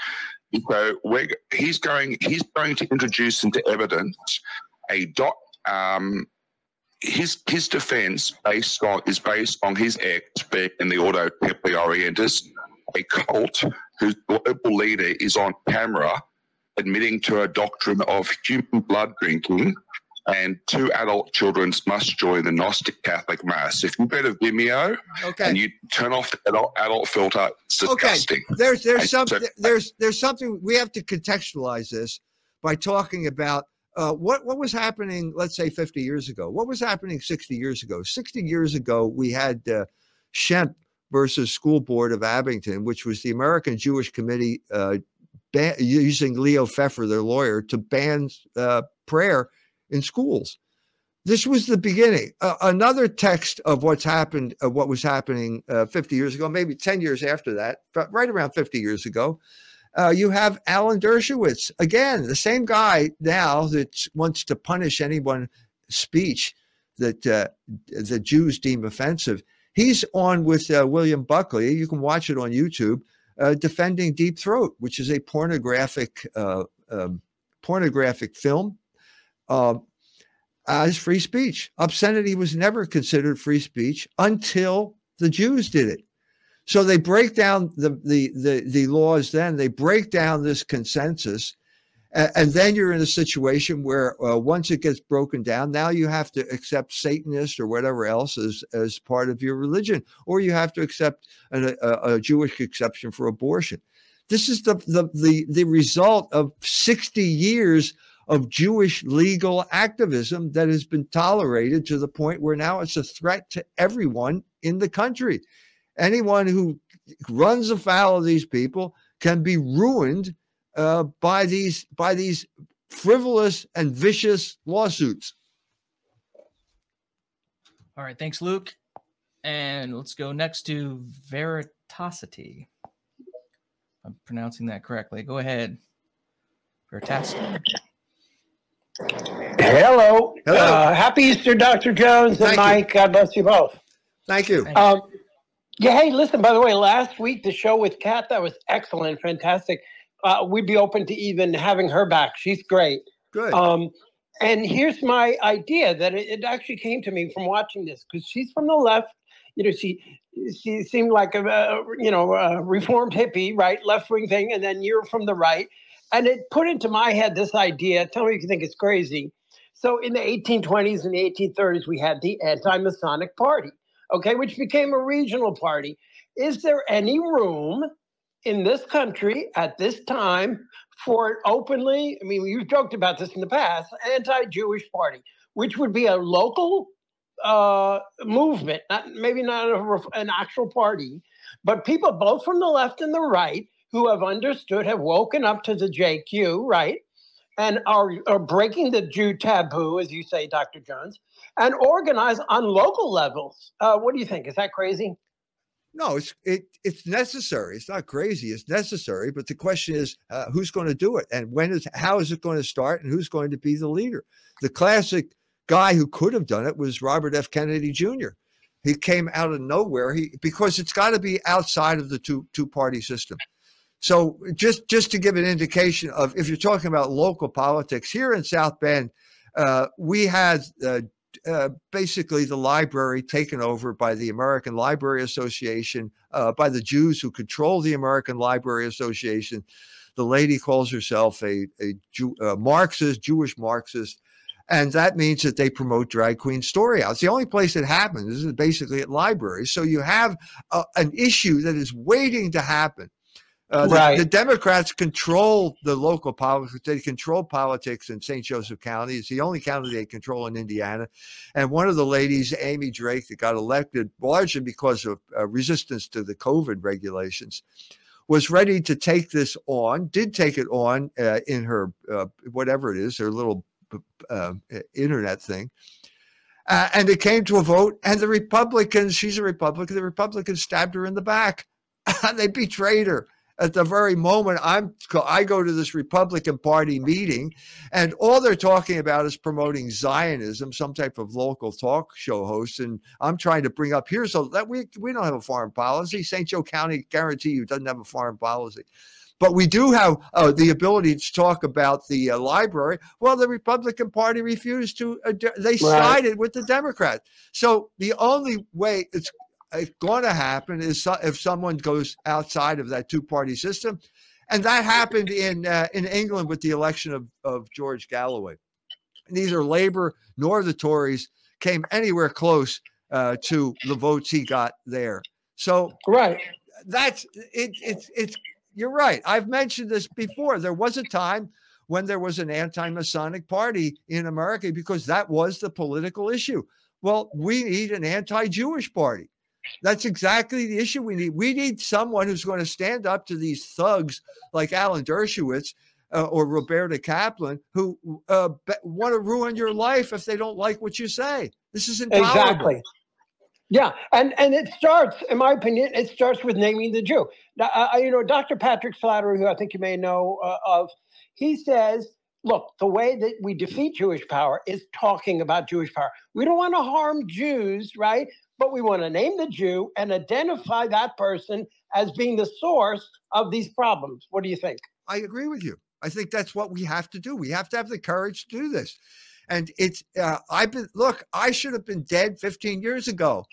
So we're, he's going he's going to introduce into evidence a dot. Um, his his defense based on is based on his ex being in the Ordo Templi Orientis, a cult whose global leader is on camera admitting to a doctrine of human blood drinking, and two adult children must join the Gnostic Catholic Mass. If you go to Vimeo Okay. and you turn off the adult, adult filter, it's disgusting. Okay, there's there's And something so- there's there's something we have to contextualize this by talking about uh, what what was happening. Let's say fifty years ago. What was happening sixty years ago? sixty years ago, we had uh, Schempp versus School Board of Abington, which was the American Jewish Committee uh, ban- using Leo Pfeffer, their lawyer, to ban uh, prayer in schools. This was the beginning. Uh, another text of what's happened, of what was happening uh, fifty years ago, maybe ten years after that, but right around fifty years ago, uh, you have Alan Dershowitz, again, the same guy now that wants to punish anyone speech that uh, the Jews deem offensive. He's on with uh, William Buckley. You can watch it on YouTube, uh, defending Deep Throat, which is a pornographic uh, um, pornographic film. Uh, as free speech. Obscenity was never considered free speech until the Jews did it. So they break down the the the, the laws. Then they break down this consensus, and, and then you're in a situation where uh, once it gets broken down, now you have to accept Satanist or whatever else as as part of your religion, or you have to accept an, a, a Jewish exception for abortion. This is the the the the result of sixty years of Jewish legal activism that has been tolerated to the point where now it's a threat to everyone in the country. Anyone who runs afoul of these people can be ruined uh, by these by these frivolous and vicious lawsuits. All right, thanks, Luke. And let's go next to Veritacity. I'm pronouncing that correctly. Go ahead. Veritacity. Hello. Hello. Uh, happy Easter, Doctor Jones and Thank Mike. you. God bless you both. Thank you. Um, yeah, hey, listen, by the way, last week, the show with Kat, that was excellent, fantastic. Uh, we'd be open to even having her back. She's great. Good. Um, and here's my idea that it, it actually came to me from watching this, because she's from the left. You know, she she seemed like a, a you know a reformed hippie, right, left wing thing, and then you're from the right, and it put into my head this idea. Tell me if you think it's crazy. So in the eighteen twenties and the eighteen thirties, we had the Anti-Masonic Party, okay, which became a regional party. Is there any room in this country at this time for it openly? I mean, you've joked about this in the past, anti-Jewish party, which would be a local uh, movement, not maybe not a, an actual party, but people both from the left and the right who have understood, have woken up to the J Q, right? And are, are breaking the Jew taboo, as you say, Doctor Jones, and organize on local levels. Uh, what do you think? Is that crazy? No, it's it it's necessary. It's not crazy. It's necessary. But the question is, uh, who's going to do it, and when is how is it going to start, and who's going to be the leader? The classic guy who could have done it was Robert F. Kennedy Junior He came out of nowhere. He because it's got to be outside of the two two party system. So just just to give an indication of if you're talking about local politics here in South Bend, uh, we had. Uh, Uh, basically the library taken over by the American Library Association, uh, by the Jews who control the American Library Association. The lady calls herself a, a Jew, uh, Marxist, Jewish Marxist, and that means that they promote drag queen story outs. The only place it happens is basically at libraries. So you have uh, an issue that is waiting to happen. Uh, the, right. the Democrats control the local politics. They control politics in Saint Joseph County. It's the only county they control in Indiana. And one of the ladies, Amy Drake, that got elected largely because of uh, resistance to the COVID regulations, was ready to take this on, did take it on uh, in her, uh, whatever it is, her little uh, internet thing. Uh, and it came to a vote, and the Republicans, she's a Republican, the Republicans stabbed her in the back. They betrayed her. At the very moment I'm, I go to this Republican Party meeting, and all they're talking about is promoting Zionism, some type of local talk show host. And I'm trying to bring up here so that we we don't have a foreign policy. Saint Joe County, guarantee you, doesn't have a foreign policy. But we do have uh, the ability to talk about the uh, library. Well, the Republican Party refused to. Uh, they sided right. with the Democrats. So the only way it's It's going to happen is so, if someone goes outside of that two-party system, and that happened in uh, in England with the election of, of George Galloway. Neither Labour nor the Tories came anywhere close uh, to the votes he got there. So right, that's it. It's it's you're right. I've mentioned this before. There was a time when there was an anti-Masonic party in America because that was the political issue. Well, we need an anti-Jewish party. That's exactly the issue we need. We need someone who's going to stand up to these thugs like Alan Dershowitz uh, or Roberta Kaplan who uh, be- want to ruin your life if they don't like what you say. This is intolerable. Exactly. Yeah, and and it starts, in my opinion, it starts with naming the Jew. Now, uh, you know, Doctor Patrick Slattery, who I think you may know uh, of, he says, look, the way that we defeat Jewish power is talking about Jewish power. We don't want to harm Jews, right? But we want to name the Jew and identify that person as being the source of these problems. What do you think? I agree with you. I think that's what we have to do. We have to have the courage to do this. And it's, uh, I've been, look, I should have been dead fifteen years ago.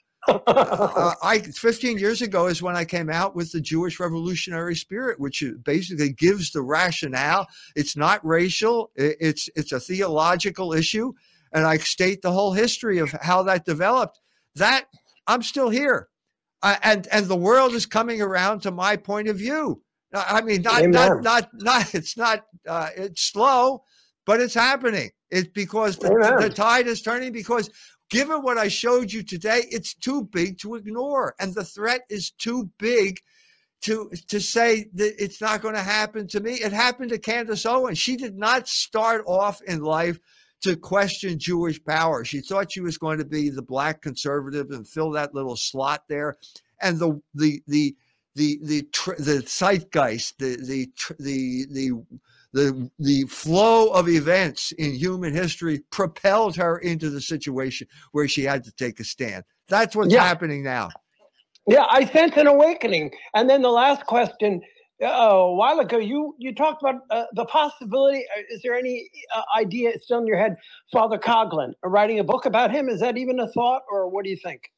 uh, I fifteen years ago is when I came out with the Jewish revolutionary spirit, which basically gives the rationale. It's not racial. It's, it's a theological issue. And I state the whole history of how that developed. That I'm still here, uh, and and the world is coming around to my point of view. I mean, not Amen. not not not. It's not. Uh, it's slow, but it's happening. It's because the, the tide is turning, because given what I showed you today, it's too big to ignore. And the threat is too big to, to say that it's not going to happen to me. It happened to Candace Owens. She did not start off in life to question Jewish power. She thought she was going to be the black conservative and fill that little slot there. And the, the, the, the, the, the, the zeitgeist, the, the, the, the, The, the flow of events in human history propelled her into the situation where she had to take a stand. That's what's Yeah. happening now. Yeah, I sense an awakening. And then the last question, uh, a while ago, you you talked about uh, the possibility. uh, Is there any uh, idea still in your head, Father Coughlin, uh, writing a book about him? Is that even a thought, or what do you think?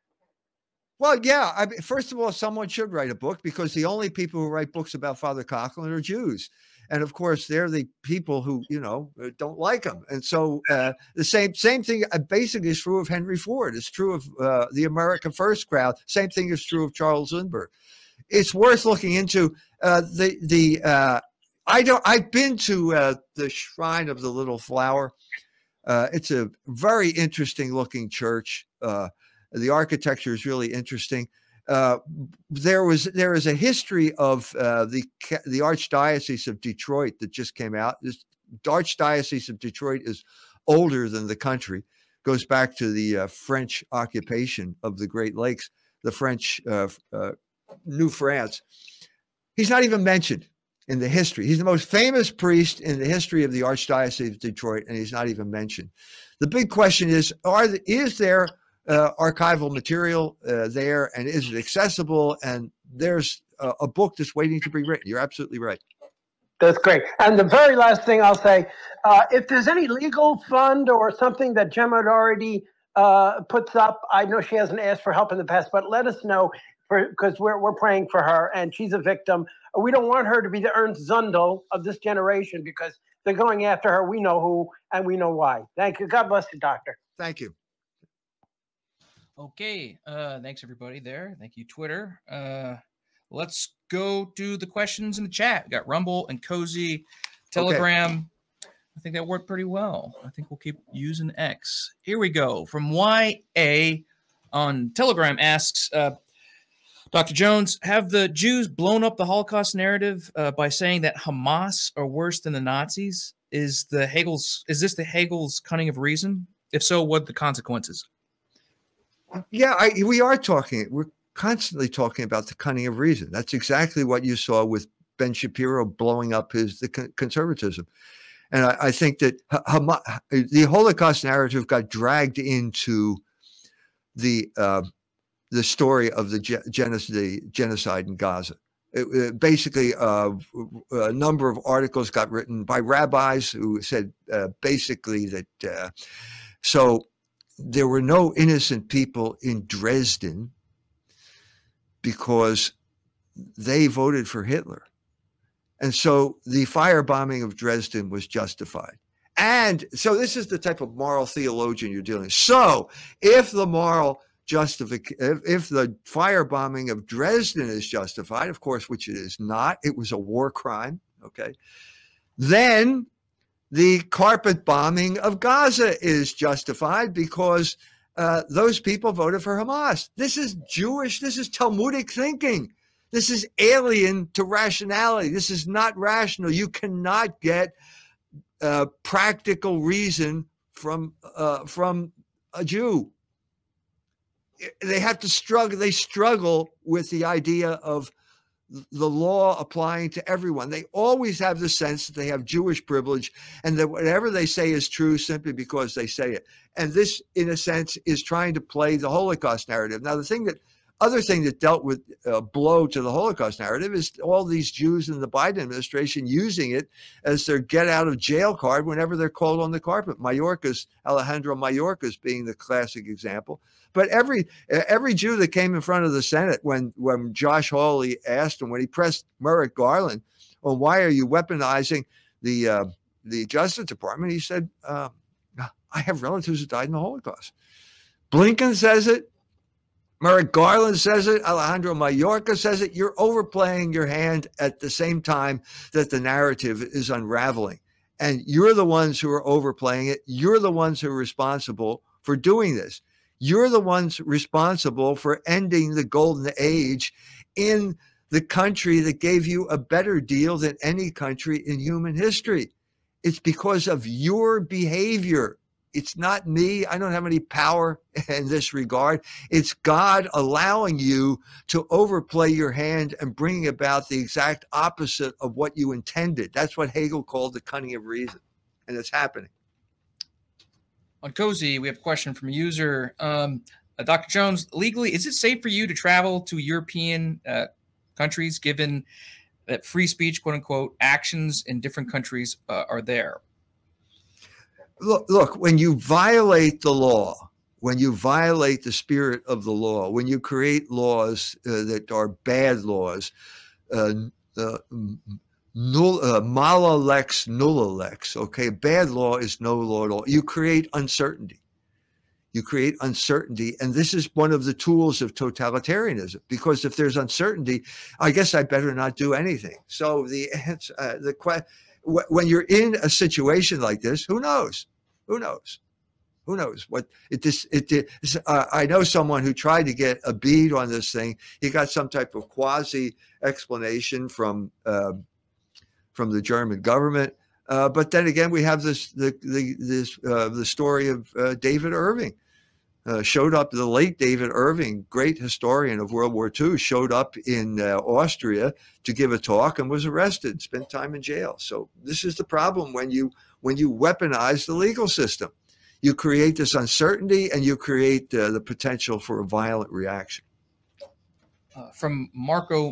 Well, yeah. I mean, first of all, someone should write a book, because the only people who write books about Father Coughlin are Jews. And of course, they're the people who, you know, don't like him. And so uh, the same same thing uh, basically is true of Henry Ford. It's true of uh, the America First crowd. Same thing is true of Charles Lindbergh. It's worth looking into. Uh, the the uh, I don't. I've been to uh, the Shrine of the Little Flower. Uh, it's a very interesting looking church. Uh, the architecture is really interesting. Uh, there was there is a history of uh, the the Archdiocese of Detroit that just came out. This Archdiocese of Detroit is older than the country. Goes back to the uh, French occupation of the Great Lakes, the French uh, uh, New France. He's not even mentioned in the history. He's the most famous priest in the history of the Archdiocese of Detroit, and he's not even mentioned. The big question is: Are the, is there Uh, archival material uh, there, and is it accessible? And there's a, a book that's waiting to be written. You're absolutely right. That's great. And the very last thing I'll say, uh, if there's any legal fund or something that Gemma Doherty uh, puts up, I know she hasn't asked for help in the past, but let us know, because we're, we're praying for her, and she's a victim. We don't want her to be the Ernst Zundel of this generation, because they're going after her. We know who, and we know why. Thank you. God bless you, Doctor. Thank you. Okay, uh, thanks everybody there. Thank you, Twitter. Uh, let's go to the questions in the chat. We got Rumble and Cozy, Telegram. Okay. I think that worked pretty well. I think we'll keep using X. Here we go. From Y A on Telegram asks, uh, Doctor Jones, have the Jews blown up the Holocaust narrative uh, by saying that Hamas are worse than the Nazis? Is the Hegel's is this the Hegel's cunning of reason? If so, what are the consequences? Yeah, I, we are talking. We're constantly talking about the cunning of reason. That's exactly what you saw with Ben Shapiro blowing up his the conservatism. And I, I think that Hamas, the Holocaust narrative got dragged into the uh, the story of the genocide, the genocide in Gaza. It, it basically, uh, a number of articles got written by rabbis who said uh, basically that uh, so. There were no innocent people in Dresden because they voted for Hitler. And so the firebombing of Dresden was justified. And so this is the type of moral theologian you're dealing with. So if the moral justification, if, if the firebombing of Dresden is justified, of course, which it is not, it was a war crime, okay, then the carpet bombing of Gaza is justified because uh, those people voted for Hamas. This is Jewish. This is Talmudic thinking. This is alien to rationality. This is not rational. You cannot get uh, practical reason from uh, from a Jew. They have to struggle. They struggle with the idea of the law applying to everyone. They always have the sense that they have Jewish privilege and that whatever they say is true simply because they say it. And this, in a sense, is trying to play the Holocaust narrative. Now, the thing that, other thing that dealt with a blow to the Holocaust narrative is all these Jews in the Biden administration using it as their get out of jail card whenever they're called on the carpet. Mayorkas, Alejandro Mayorkas being the classic example. But every every Jew that came in front of the Senate when when Josh Hawley asked him, when he pressed Merrick Garland on why are you weaponizing the uh, the Justice Department, he said, uh, I have relatives who died in the Holocaust. Blinken says it. Merrick Garland says it. Alejandro Mayorkas says it. You're overplaying your hand at the same time that the narrative is unraveling. And you're the ones who are overplaying it. You're the ones who are responsible for doing this. You're the ones responsible for ending the golden age in the country that gave you a better deal than any country in human history. It's because of your behavior. It's not me. I don't have any power in this regard. It's God allowing you to overplay your hand and bringing about the exact opposite of what you intended. That's what Hegel called the cunning of reason. And it's happening. On Cozy, we have a question from a user. Um, uh, Doctor Jones, legally, is it safe for you to travel to European uh, countries given that free speech, quote unquote, actions in different countries uh, are there? Look, look, when you violate the law, when you violate the spirit of the law, when you create laws uh, that are bad laws, uh, uh, null, uh, mala lex, nulla lex, okay? Bad law is no law at all. You create uncertainty. You create uncertainty. And this is one of the tools of totalitarianism, because if there's uncertainty, I guess I better not do anything. So the, uh, the question, when you're in a situation like this, who knows? Who knows? Who knows what it just it, it uh, I know someone who tried to get a bead on this thing. He got some type of quasi explanation from uh, from the German government. Uh, but then again, we have this the the this uh, the story of uh, David Irving. Uh, showed up, the late David Irving, great historian of World War Two, showed up in uh, Austria to give a talk and was arrested, spent time in jail. So this is the problem when you when you weaponize the legal system. You create this uncertainty and you create uh, the potential for a violent reaction. Uh, from Marco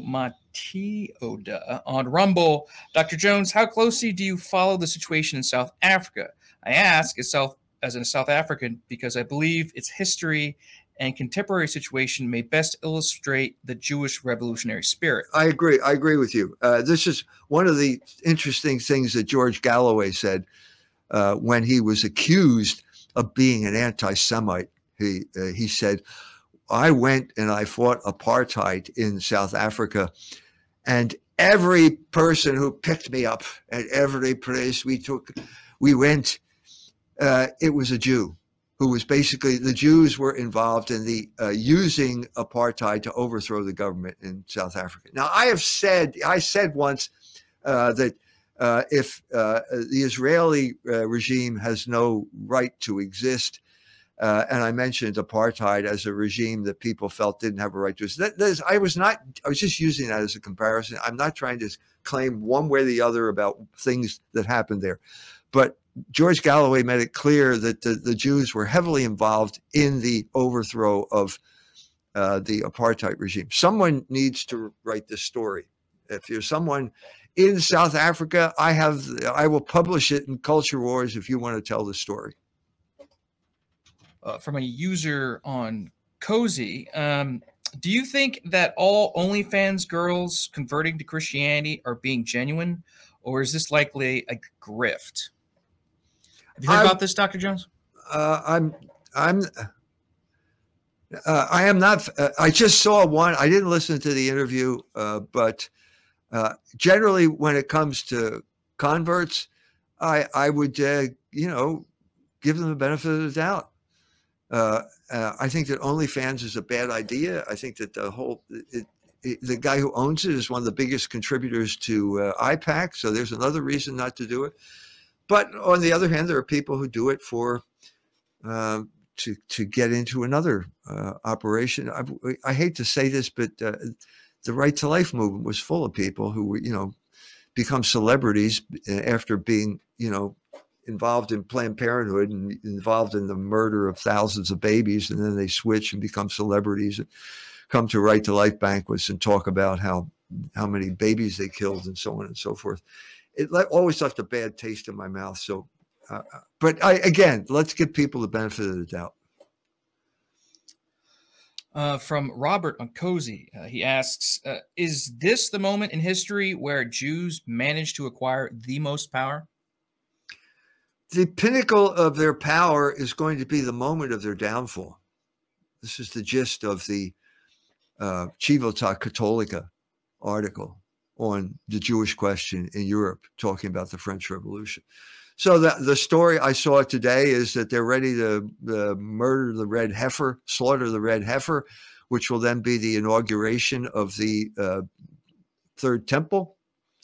Matioda on Rumble, Doctor Jones, how closely do you follow the situation in South Africa? I ask as South as a South African because I believe its history and contemporary situation may best illustrate the Jewish revolutionary spirit. I agree. I agree with you. Uh, this is one of the interesting things that George Galloway said uh, when he was accused of being an anti-Semite. He uh, he said, I went and I fought apartheid in South Africa, and every person who picked me up at every place we took, we went, uh, it was a Jew who was basically, the Jews were involved in the uh, using apartheid to overthrow the government in South Africa. Now, I have said, I said once uh, that uh, if uh, the Israeli uh, regime has no right to exist, Uh, and I mentioned apartheid as a regime that people felt didn't have a right to. That, that is, I was not, I was just using that as a comparison. I'm not trying to claim one way or the other about things that happened there. But George Galloway made it clear that the, the Jews were heavily involved in the overthrow of uh, the apartheid regime. Someone needs to write this story. If you're someone in South Africa, I have, I will publish it in Culture Wars if you want to tell the story. Uh, from a user on Cozy, um, do you think that all OnlyFans girls converting to Christianity are being genuine, or is this likely a grift? Have you heard I'm, about this, Doctor Jones? Uh, I'm, I'm, uh, I am not. Uh, I just saw one. I didn't listen to the interview, uh, but uh, generally, when it comes to converts, I, I would, uh, you know, give them the benefit of the doubt. Uh, uh, I think that OnlyFans is a bad idea. I think that the whole, it, it, the guy who owns it is one of the biggest contributors to uh, I PAC, so there's another reason not to do it. But on the other hand, there are people who do it for, uh, to to get into another uh, operation. I, I hate to say this, but uh, the Right to Life movement was full of people who were, you know, become celebrities after being, you know, involved in Planned Parenthood and involved in the murder of thousands of babies, and then they switch and become celebrities and come to Right to Life banquets and talk about how how many babies they killed and so on and so forth. It always left a bad taste in my mouth. So, uh, but I, again, let's give people the benefit of the doubt. Uh, from Robert on Cozy, uh, he asks, uh, is this the moment in history where Jews managed to acquire the most power? The pinnacle of their power is going to be the moment of their downfall. This is the gist of the uh, Civiltà Cattolica article. on the Jewish question in Europe, talking about the French Revolution. So the, the story I saw today is that they're ready to uh, murder the red heifer, slaughter the red heifer, which will then be the inauguration of the uh, Third Temple.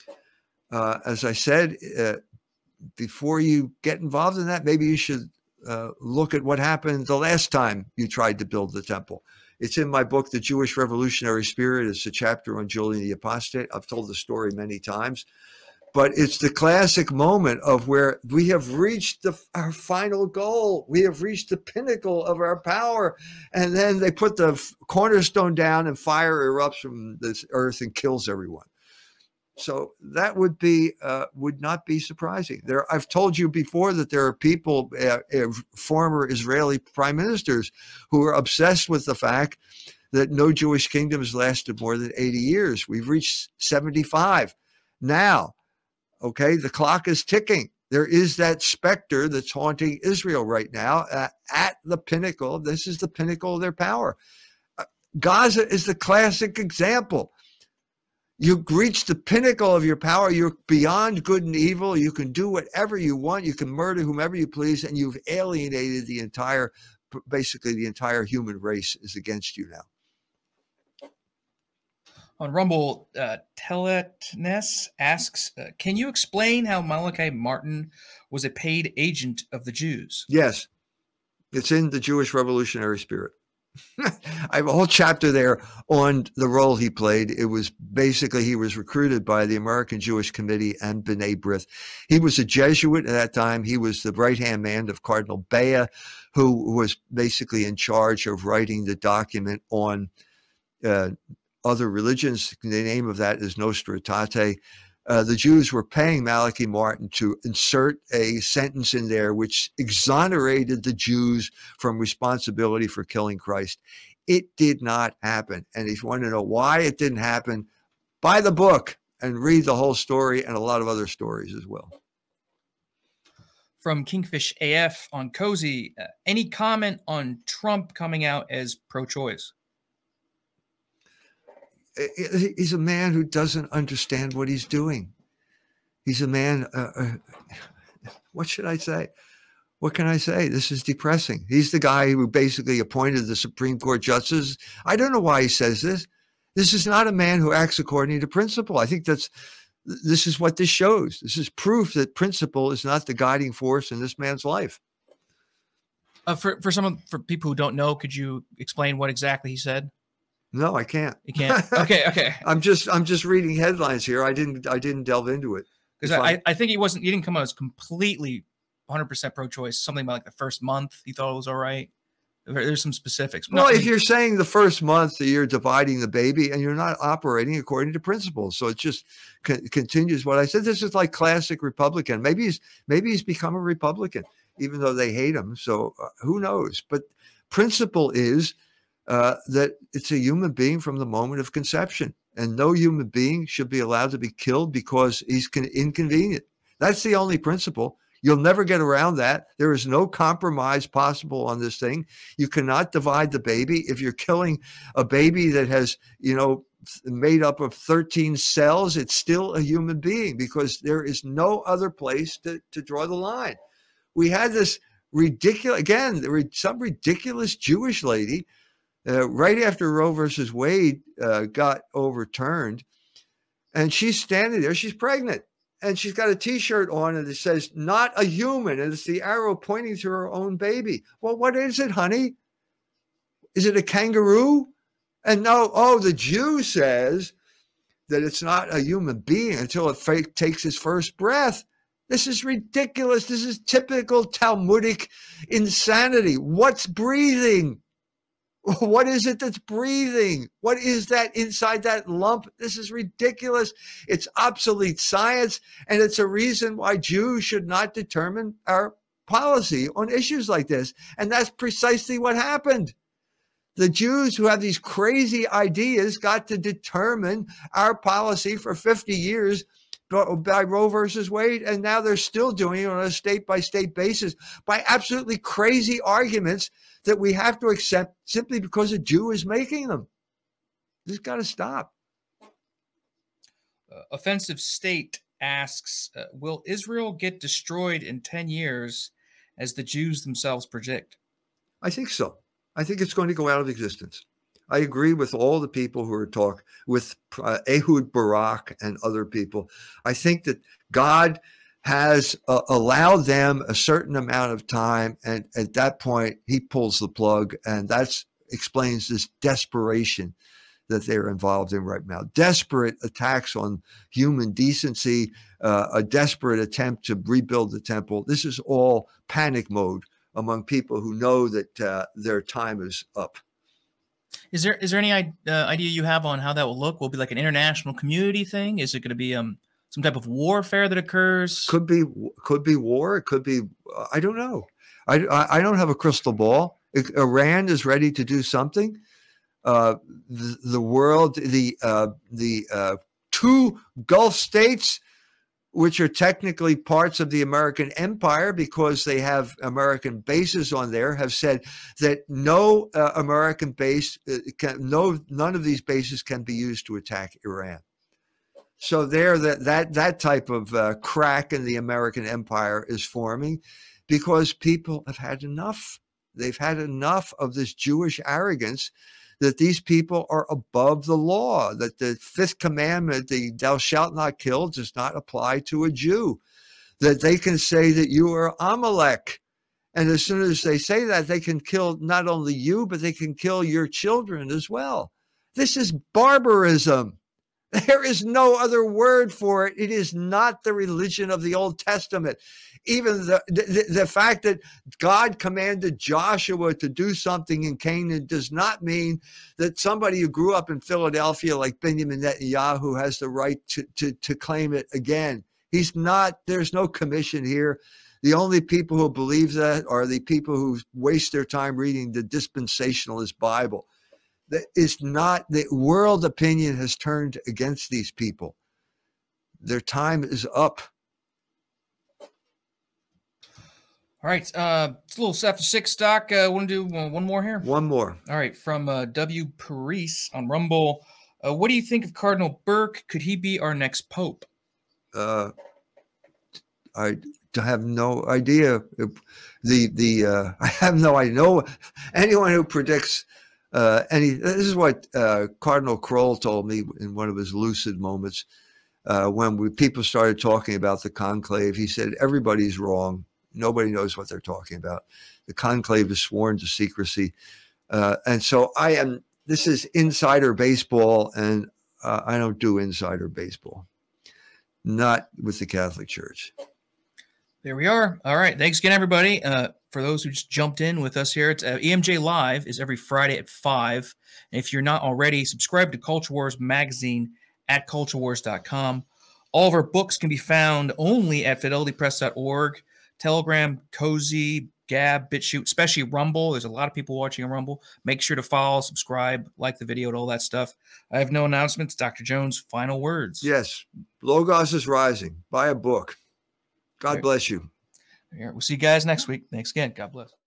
Uh, as I said, uh, before you get involved in that, maybe you should uh, look at what happened the last time you tried to build the temple. It's in my book, The Jewish Revolutionary Spirit. It's a chapter on Julian the Apostate. I've told the story many times, but it's the classic moment of where we have reached the, our final goal. We have reached the pinnacle of our power. And then they put the cornerstone down and fire erupts from this earth and kills everyone. So that would be uh, would not be surprising. There, I've told you before that there are people, uh, uh, former Israeli prime ministers, who are obsessed with the fact that no Jewish kingdom has lasted more than eighty years. We've reached seventy-five now. Okay, the clock is ticking. There is that specter that's haunting Israel right now uh, at the pinnacle. This is the pinnacle of their power. Uh, Gaza is the classic example. You've reached the pinnacle of your power. You're beyond good and evil. You can do whatever you want. You can murder whomever you please, and you've alienated the entire, basically the entire human race is against you now. On Rumble, uh, Teletnes asks, uh, can you explain how Malachi Martin was a paid agent of the Jews? Yes, it's in The Jewish Revolutionary Spirit. I have a whole chapter there on the role he played. It was basically, he was recruited by the American Jewish Committee and B'nai B'rith. He was a Jesuit at that time. He was the right-hand man of Cardinal Bea, who was basically in charge of writing the document on uh, other religions. The name of that is Nostra Aetate. Uh, the Jews were paying Malachi Martin to insert a sentence in there which exonerated the Jews from responsibility for killing Christ. It did not happen. And if you want to know why it didn't happen, buy the book and read the whole story and a lot of other stories as well. From Kingfish A F on Cozy, uh, any comment on Trump coming out as pro-choice? He's a man who doesn't understand what he's doing. He's a man, uh, uh, what should I say? What can I say? This is depressing. He's the guy who basically appointed the Supreme Court justices. I don't know why he says this. This is not a man who acts according to principle. I think that's, this is what this shows. This is proof that principle is not the guiding force in this man's life. Uh, for, for some, for people who don't know, could you explain what exactly he said? No, I can't. You can't. Okay, okay. I'm just I'm just reading headlines here. I didn't I didn't delve into it. Because I, I think he wasn't he didn't come out as completely one hundred percent pro-choice. Something about like the first month he thought it was all right. There's some specifics. Well, no, if you're saying the first month that you're dividing the baby and you're not operating according to principles, so it just co- continues what I said. This is like classic Republican. Maybe he's maybe he's become a Republican, even though they hate him. So uh, who knows? But principle is uh, that it's a human being from the moment of conception, and no human being should be allowed to be killed because he's con- inconvenient. That's the only principle. You'll never get around that. There is no compromise possible on this thing. You cannot divide the baby. If you're killing a baby that has, you know, made up of thirteen cells, it's still a human being because there is no other place to, to draw the line. We had this ridiculous, again, there was some ridiculous Jewish lady uh, right after Roe versus Wade uh, got overturned, and she's standing there, she's pregnant. And she's got a T-shirt on and it says, not a human. And it's the arrow pointing to her own baby. Well, what is it, honey? Is it a kangaroo? And no, oh, the Jew says that it's not a human being until it fa- takes its first breath. This is ridiculous. This is typical Talmudic insanity. What's breathing? What is it that's breathing? What is that inside that lump? This is ridiculous. It's obsolete science, and it's a reason why Jews should not determine our policy on issues like this. And that's precisely what happened. The Jews who have these crazy ideas got to determine our policy for fifty years by Roe versus Wade, and now they're still doing it on a state-by-state basis by absolutely crazy arguments that we have to accept simply because a Jew is making them. This got to stop. uh, Offensive State asks, uh, will Israel get destroyed in ten years as the Jews themselves predict? I think so. I think it's going to go out of existence. I agree with all the people who are talking, with uh, Ehud Barak and other people. I think that God has uh, allowed them a certain amount of time, and at that point, he pulls the plug, and that explains this desperation that they're involved in right now. Desperate attacks on human decency, uh, a desperate attempt to rebuild the temple. This is all panic mode among people who know that uh, their time is up. Is there is there any uh, idea you have on how that will look? Will it be like an international community thing? Is it going to be um some type of warfare that occurs? Could be could be war. It could be uh, I don't know. I, I I don't have a crystal ball. If Iran is ready to do something. Uh, the, the world, the uh, the uh, two Gulf states, which are technically parts of the American empire because they have American bases on there, have said that no uh, American base, uh, can, no none of these bases can be used to attack Iran. So there, that that that type of uh, crack in the American empire is forming because people have had enough. They've had enough of this Jewish arrogance that these people are above the law, that the fifth commandment, the thou shalt not kill, does not apply to a Jew, that they can say that you are Amalek. And as soon as they say that, they can kill not only you, but they can kill your children as well. This is barbarism. There is no other word for it. It is not the religion of the Old Testament. Even the, the, the fact that God commanded Joshua to do something in Canaan does not mean that somebody who grew up in Philadelphia like Benjamin Netanyahu has the right to, to, to claim it again. He's not, there's no commission here. The only people who believe that are the people who waste their time reading the dispensationalist Bible. That is not, the world opinion has turned against these people. Their time is up. All right, uh, it's a little after six, Doc. Uh, want to do one more here? One more. All right, from uh, W. Paris on Rumble. Uh, what do you think of Cardinal Burke? Could he be our next pope? Uh, I have no idea. The the uh, I have no idea. No, anyone who predicts uh, any. This is what uh, Cardinal Kroll told me in one of his lucid moments uh, when we, people started talking about the conclave. He said everybody's wrong. Nobody knows what they're talking about. The conclave is sworn to secrecy. Uh, and so I am, this is insider baseball, and uh, I don't do insider baseball. Not with the Catholic Church. There we are. All right. Thanks again, everybody. Uh, for those who just jumped in with us here, it's, uh, E M J Live is every Friday at five. And if you're not already, subscribe to Culture Wars magazine at culture wars dot com. All of our books can be found only at fidelity press dot org. Telegram, Cozy, Gab, BitChute, especially Rumble. There's a lot of people watching on Rumble. Make sure to follow, subscribe, like the video, and all that stuff. I have no announcements. Doctor Jones, final words. Yes. Logos is rising. Buy a book. God bless you. We'll see you guys next week. Thanks again. God bless.